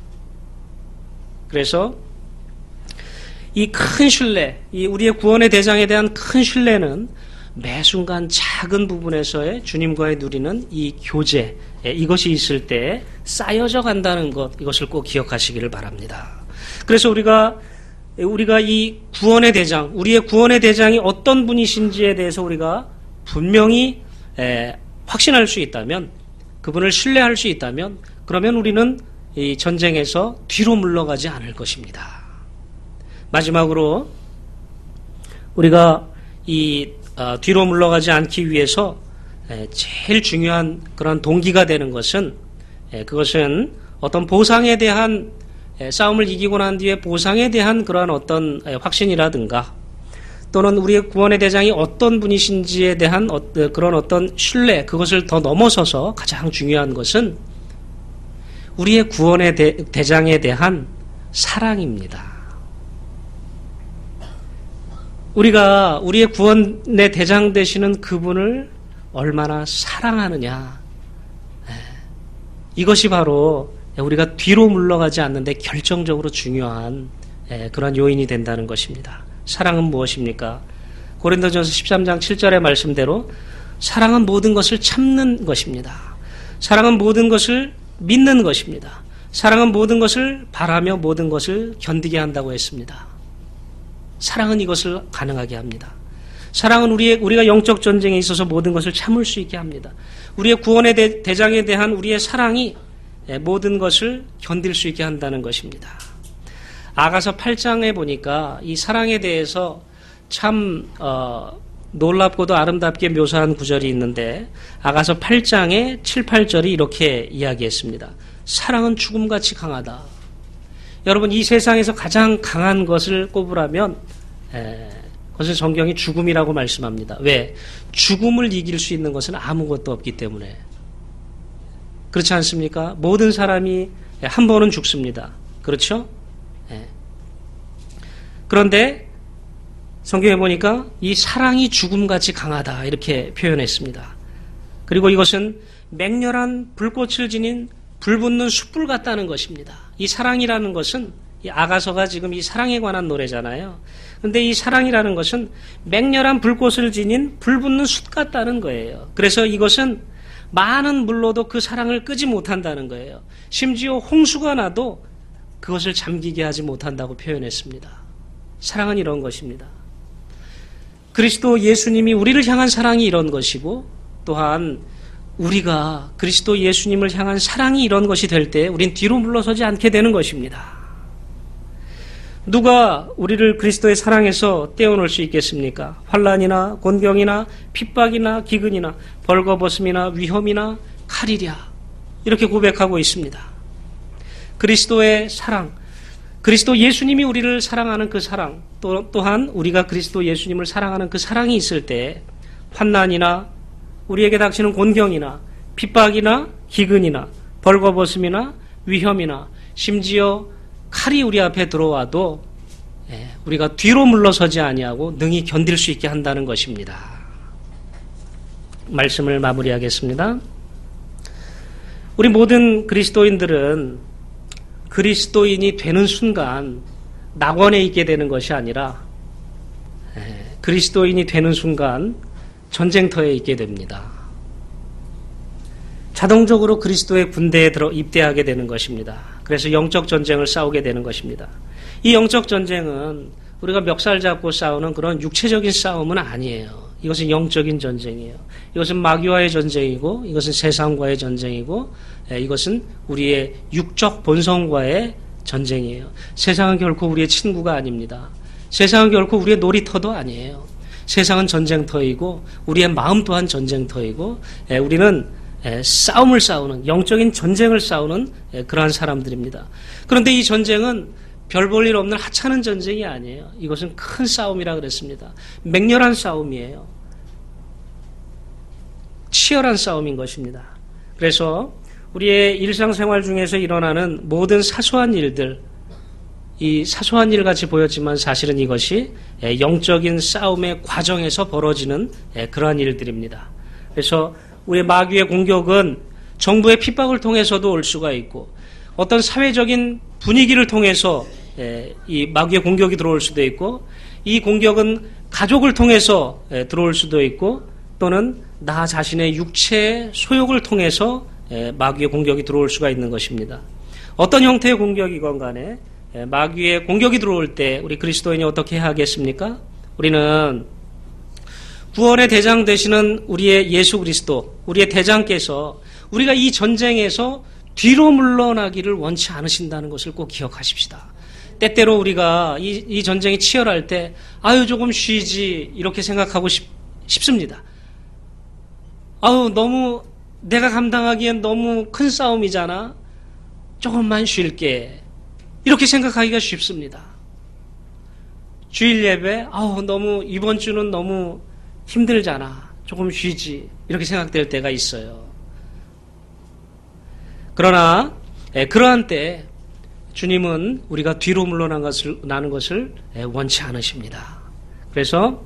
그래서 이 큰 신뢰, 이 우리의 구원의 대장에 대한 큰 신뢰는 매 순간 작은 부분에서의 주님과의 누리는 이 교제, 이것이 있을 때 쌓여져 간다는 것, 이것을 꼭 기억하시기를 바랍니다. 그래서 우리가 우리가 이 구원의 대장, 우리의 구원의 대장이 어떤 분이신지에 대해서 우리가 분명히 에, 확신할 수 있다면, 그분을 신뢰할 수 있다면, 그러면 우리는 이 전쟁에서 뒤로 물러가지 않을 것입니다. 마지막으로 우리가 이 어, 뒤로 물러가지 않기 위해서 에, 제일 중요한 그런 동기가 되는 것은 에, 그것은 어떤 보상에 대한 에, 싸움을 이기고 난 뒤에 보상에 대한 그러한 어떤 에, 확신이라든가 또는 우리의 구원의 대장이 어떤 분이신지에 대한 어, 그런 어떤 신뢰, 그것을 더 넘어서서 가장 중요한 것은 우리의 구원의 대, 대장에 대한 사랑입니다. 우리가 우리의 구원의 대장 되시는 그분을 얼마나 사랑하느냐, 이것이 바로 우리가 뒤로 물러가지 않는데 결정적으로 중요한 그런 요인이 된다는 것입니다. 사랑은 무엇입니까? 고린도전서 십삼 장 칠 절의 말씀대로 사랑은 모든 것을 참는 것입니다. 사랑은 모든 것을 믿는 것입니다. 사랑은 모든 것을 바라며 모든 것을 견디게 한다고 했습니다. 사랑은 이것을 가능하게 합니다. 사랑은 우리의, 우리가 영적 전쟁에 있어서 모든 것을 참을 수 있게 합니다. 우리의 구원의 대, 대장에 대한 우리의 사랑이 모든 것을 견딜 수 있게 한다는 것입니다. 아가서 팔 장에 보니까 이 사랑에 대해서 참 어, 놀랍고도 아름답게 묘사한 구절이 있는데 아가서 팔 장의 칠, 팔 절이 이렇게 이야기했습니다. 사랑은 죽음같이 강하다. 여러분 이 세상에서 가장 강한 것을 꼽으라면 에, 그것은 성경이 죽음이라고 말씀합니다. 왜? 죽음을 이길 수 있는 것은 아무것도 없기 때문에. 그렇지 않습니까? 모든 사람이 한 번은 죽습니다. 그렇죠? 에. 그런데 성경에 보니까 이 사랑이 죽음같이 강하다 이렇게 표현했습니다. 그리고 이것은 맹렬한 불꽃을 지닌 불붙는 숯불 같다는 것입니다. 이 사랑이라는 것은 이 아가서가 지금 이 사랑에 관한 노래잖아요. 그런데 이 사랑이라는 것은 맹렬한 불꽃을 지닌 불붙는 숯 같다는 거예요. 그래서 이것은 많은 물로도 그 사랑을 끄지 못한다는 거예요. 심지어 홍수가 나도 그것을 잠기게 하지 못한다고 표현했습니다. 사랑은 이런 것입니다. 그리스도 예수님이 우리를 향한 사랑이 이런 것이고 또한 우리가 그리스도 예수님을 향한 사랑이 이런 것이 될 때 우린 뒤로 물러서지 않게 되는 것입니다. 누가 우리를 그리스도의 사랑에서 떼어놓을 수 있겠습니까? 환난이나 곤경이나 핍박이나 기근이나 벌거벗음이나 위험이나 칼이랴 이렇게 고백하고 있습니다. 그리스도의 사랑, 그리스도 예수님이 우리를 사랑하는 그 사랑, 또, 또한 우리가 그리스도 예수님을 사랑하는 그 사랑이 있을 때 환난이나 우리에게 닥치는 곤경이나 핍박이나 기근이나 벌거벗음이나 위험이나 심지어 칼이 우리 앞에 들어와도 우리가 뒤로 물러서지 아니하고 능히 견딜 수 있게 한다는 것입니다. 말씀을 마무리하겠습니다. 우리 모든 그리스도인들은 그리스도인이 되는 순간 낙원에 있게 되는 것이 아니라 그리스도인이 되는 순간 전쟁터에 있게 됩니다. 자동적으로 그리스도의 군대에 들어 입대하게 되는 것입니다. 그래서 영적 전쟁을 싸우게 되는 것입니다. 이 영적 전쟁은 우리가 멱살 잡고 싸우는 그런 육체적인 싸움은 아니에요. 이것은 영적인 전쟁이에요. 이것은 마귀와의 전쟁이고 이것은 세상과의 전쟁이고 이것은 우리의 육적 본성과의 전쟁이에요. 세상은 결코 우리의 친구가 아닙니다. 세상은 결코 우리의 놀이터도 아니에요. 세상은 전쟁터이고 우리의 마음 또한 전쟁터이고 우리는 싸움을 싸우는 영적인 전쟁을 싸우는 그러한 사람들입니다. 그런데 이 전쟁은 별 볼 일 없는 하찮은 전쟁이 아니에요. 이것은 큰 싸움이라 그랬습니다. 맹렬한 싸움이에요. 치열한 싸움인 것입니다. 그래서 우리의 일상생활 중에서 일어나는 모든 사소한 일들, 이 사소한 일 같이 보였지만 사실은 이것이 영적인 싸움의 과정에서 벌어지는 그러한 일들입니다. 그래서 우리의 마귀의 공격은 정부의 핍박을 통해서도 올 수가 있고 어떤 사회적인 분위기를 통해서 이 마귀의 공격이 들어올 수도 있고 이 공격은 가족을 통해서 들어올 수도 있고 또는 나 자신의 육체의 소욕을 통해서 마귀의 공격이 들어올 수가 있는 것입니다. 어떤 형태의 공격이건 간에 마귀의 공격이 들어올 때 우리 그리스도인이 어떻게 해야 하겠습니까? 우리는 구원의 대장 되시는 우리의 예수 그리스도, 우리의 대장께서 우리가 이 전쟁에서 뒤로 물러나기를 원치 않으신다는 것을 꼭 기억하십시다. 때때로 우리가 이, 이 전쟁이 치열할 때 아유 조금 쉬지 이렇게 생각하고 싶, 싶습니다. 아유 너무 내가 감당하기엔 너무 큰 싸움이잖아. 조금만 쉴게. 이렇게 생각하기가 쉽습니다. 주일 예배 아우 너무 이번 주는 너무 힘들잖아. 조금 쉬지. 이렇게 생각될 때가 있어요. 그러나 에, 그러한 때 주님은 우리가 뒤로 물러나는 것을, 나는 것을 에, 원치 않으십니다. 그래서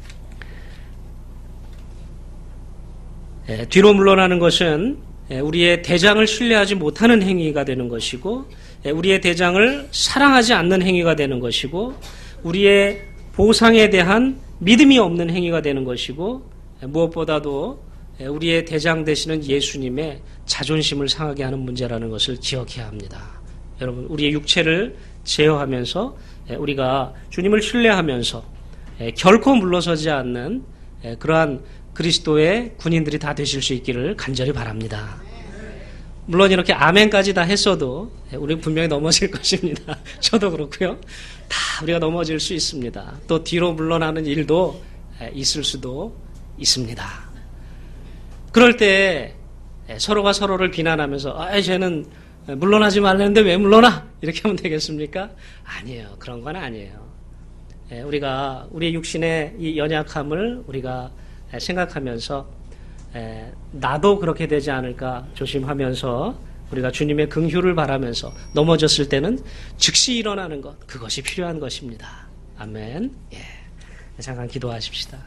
에, 뒤로 물러나는 것은 에, 우리의 대장을 신뢰하지 못하는 행위가 되는 것이고 에, 우리의 대장을 사랑하지 않는 행위가 되는 것이고 우리의 보상에 대한 믿음이 없는 행위가 되는 것이고 무엇보다도 우리의 대장 되시는 예수님의 자존심을 상하게 하는 문제라는 것을 기억해야 합니다. 여러분 우리의 육체를 제어하면서 우리가 주님을 신뢰하면서 결코 물러서지 않는 그러한 그리스도의 군인들이 다 되실 수 있기를 간절히 바랍니다. 물론 이렇게 아멘까지 다 했어도 우리 분명히 넘어질 것입니다. 저도 그렇고요. 다 우리가 넘어질 수 있습니다. 또 뒤로 물러나는 일도 있을 수도 있습니다. 그럴 때 서로가 서로를 비난하면서 아, 쟤는 물러나지 말랬는데 왜 물러나? 이렇게 하면 되겠습니까? 아니에요. 그런 건 아니에요. 예, 우리가 우리의 육신의 이 연약함을 우리가 생각하면서 에, 나도 그렇게 되지 않을까 조심하면서 우리가 주님의 긍휼을 바라면서 넘어졌을 때는 즉시 일어나는 것, 그것이 필요한 것입니다. 아멘. 예, 잠깐 기도하십시다.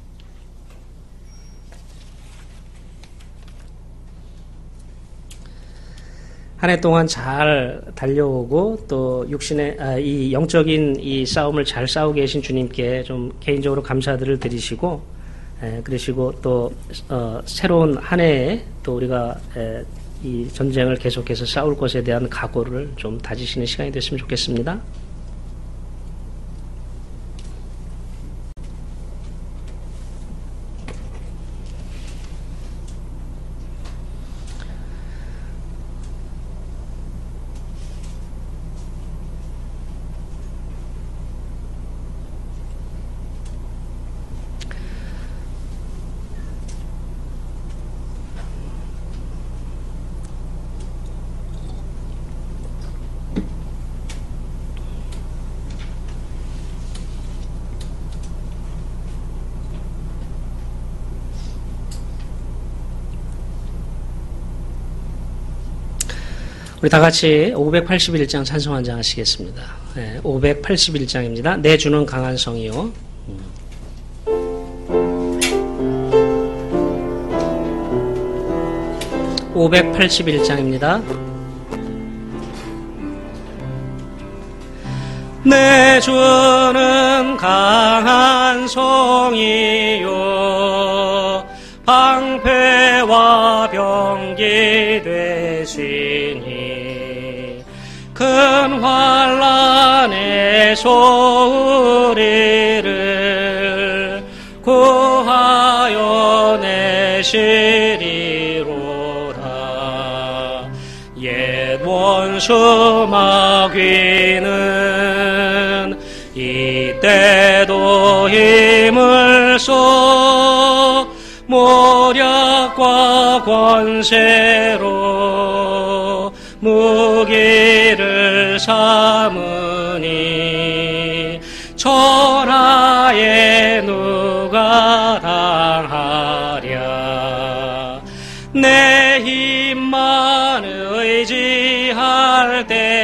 한 해 동안 잘 달려오고 또 육신의 아, 이 영적인 이 싸움을 잘 싸우고 계신 주님께 좀 개인적으로 감사들을 드리시고, 에, 그러시고 또 어, 새로운 한 해에 또 우리가 에, 이 전쟁을 계속해서 싸울 것에 대한 각오를 좀 다지시는 시간이 됐으면 좋겠습니다. 우리 다 같이 오백팔십일 장 찬송 한 장 하시겠습니다. 네, 오백팔십일 장입니다. 내 주는 강한 성이요. 오백팔십일 장입니다. 내 주는 강한 성이요 방패와 병기 되시니 큰 환난에서 우리를 구하여 내시리로다. 옛 원수 마귀는 이때도 힘을 써 모략과 권세로 무기를 삼으니 천하에 누가 당하랴. 내 힘만 의지할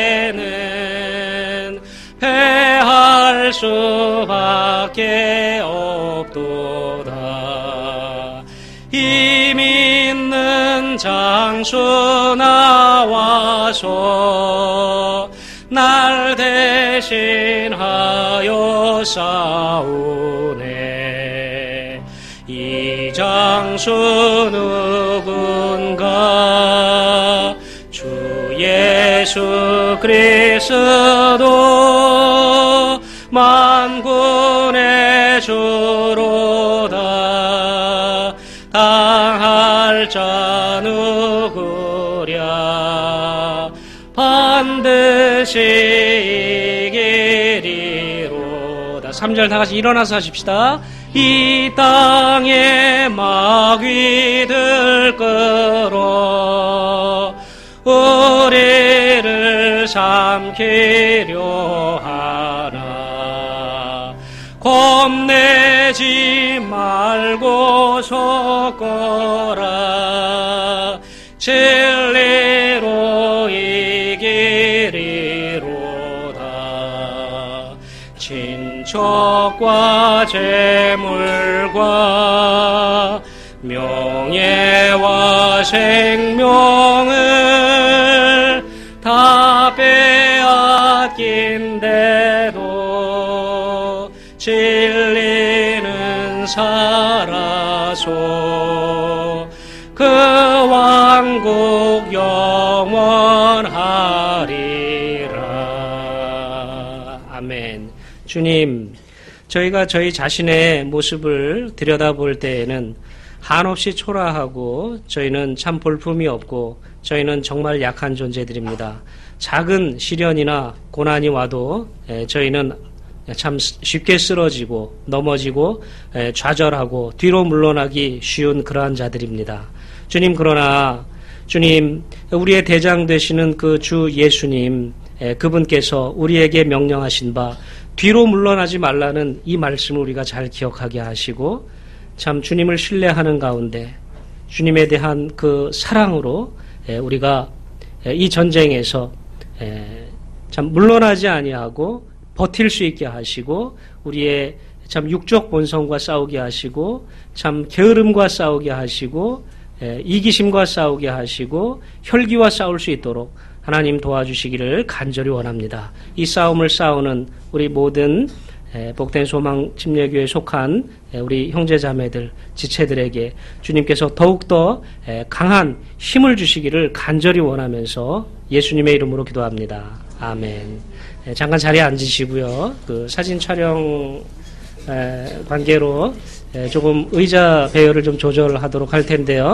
때는 패할 수밖에 없도다. 힘 있는 장수 나와서 날 대신하여 싸우네. 이 장수 누군가 주 예수 그리스도 만군의 주로다. 당할 자 누구랴. 반드시 이기리로다. 삼 절 다 같이 일어나서 하십시다. 이 땅에 마귀들 끌어 우리를 삼키려 하나. 겁내지 말고 섰거라. 진리로 이기리로다. 친척과 재물과 명예와 생명을 다 빼앗긴데도 진리는 살아서 그 왕국 영원하리라. 아멘. 주님, 저희가 저희 자신의 모습을 들여다볼 때에는 한없이 초라하고 저희는 참 볼품이 없고 저희는 정말 약한 존재들입니다. 작은 시련이나 고난이 와도 저희는 참 쉽게 쓰러지고 넘어지고 좌절하고 뒤로 물러나기 쉬운 그러한 자들입니다. 주님, 그러나 주님, 우리의 대장 되시는 그 주 예수님, 그분께서 우리에게 명령하신 바 뒤로 물러나지 말라는 이 말씀을 우리가 잘 기억하게 하시고 참 주님을 신뢰하는 가운데 주님에 대한 그 사랑으로 우리가 이 전쟁에서 참 물러나지 아니하고 버틸 수 있게 하시고 우리의 참 육적 본성과 싸우게 하시고 참 게으름과 싸우게 하시고 이기심과 싸우게 하시고 혈기와 싸울 수 있도록 하나님 도와주시기를 간절히 원합니다. 이 싸움을 싸우는 우리 모든 복된 소망 침례교회에 속한 우리 형제자매들, 지체들에게 주님께서 더욱더 강한 힘을 주시기를 간절히 원하면서 예수님의 이름으로 기도합니다. 아멘. 잠깐 자리에 앉으시고요. 그 사진 촬영 관계로 조금 의자 배열을 좀 조절하도록 할 텐데요.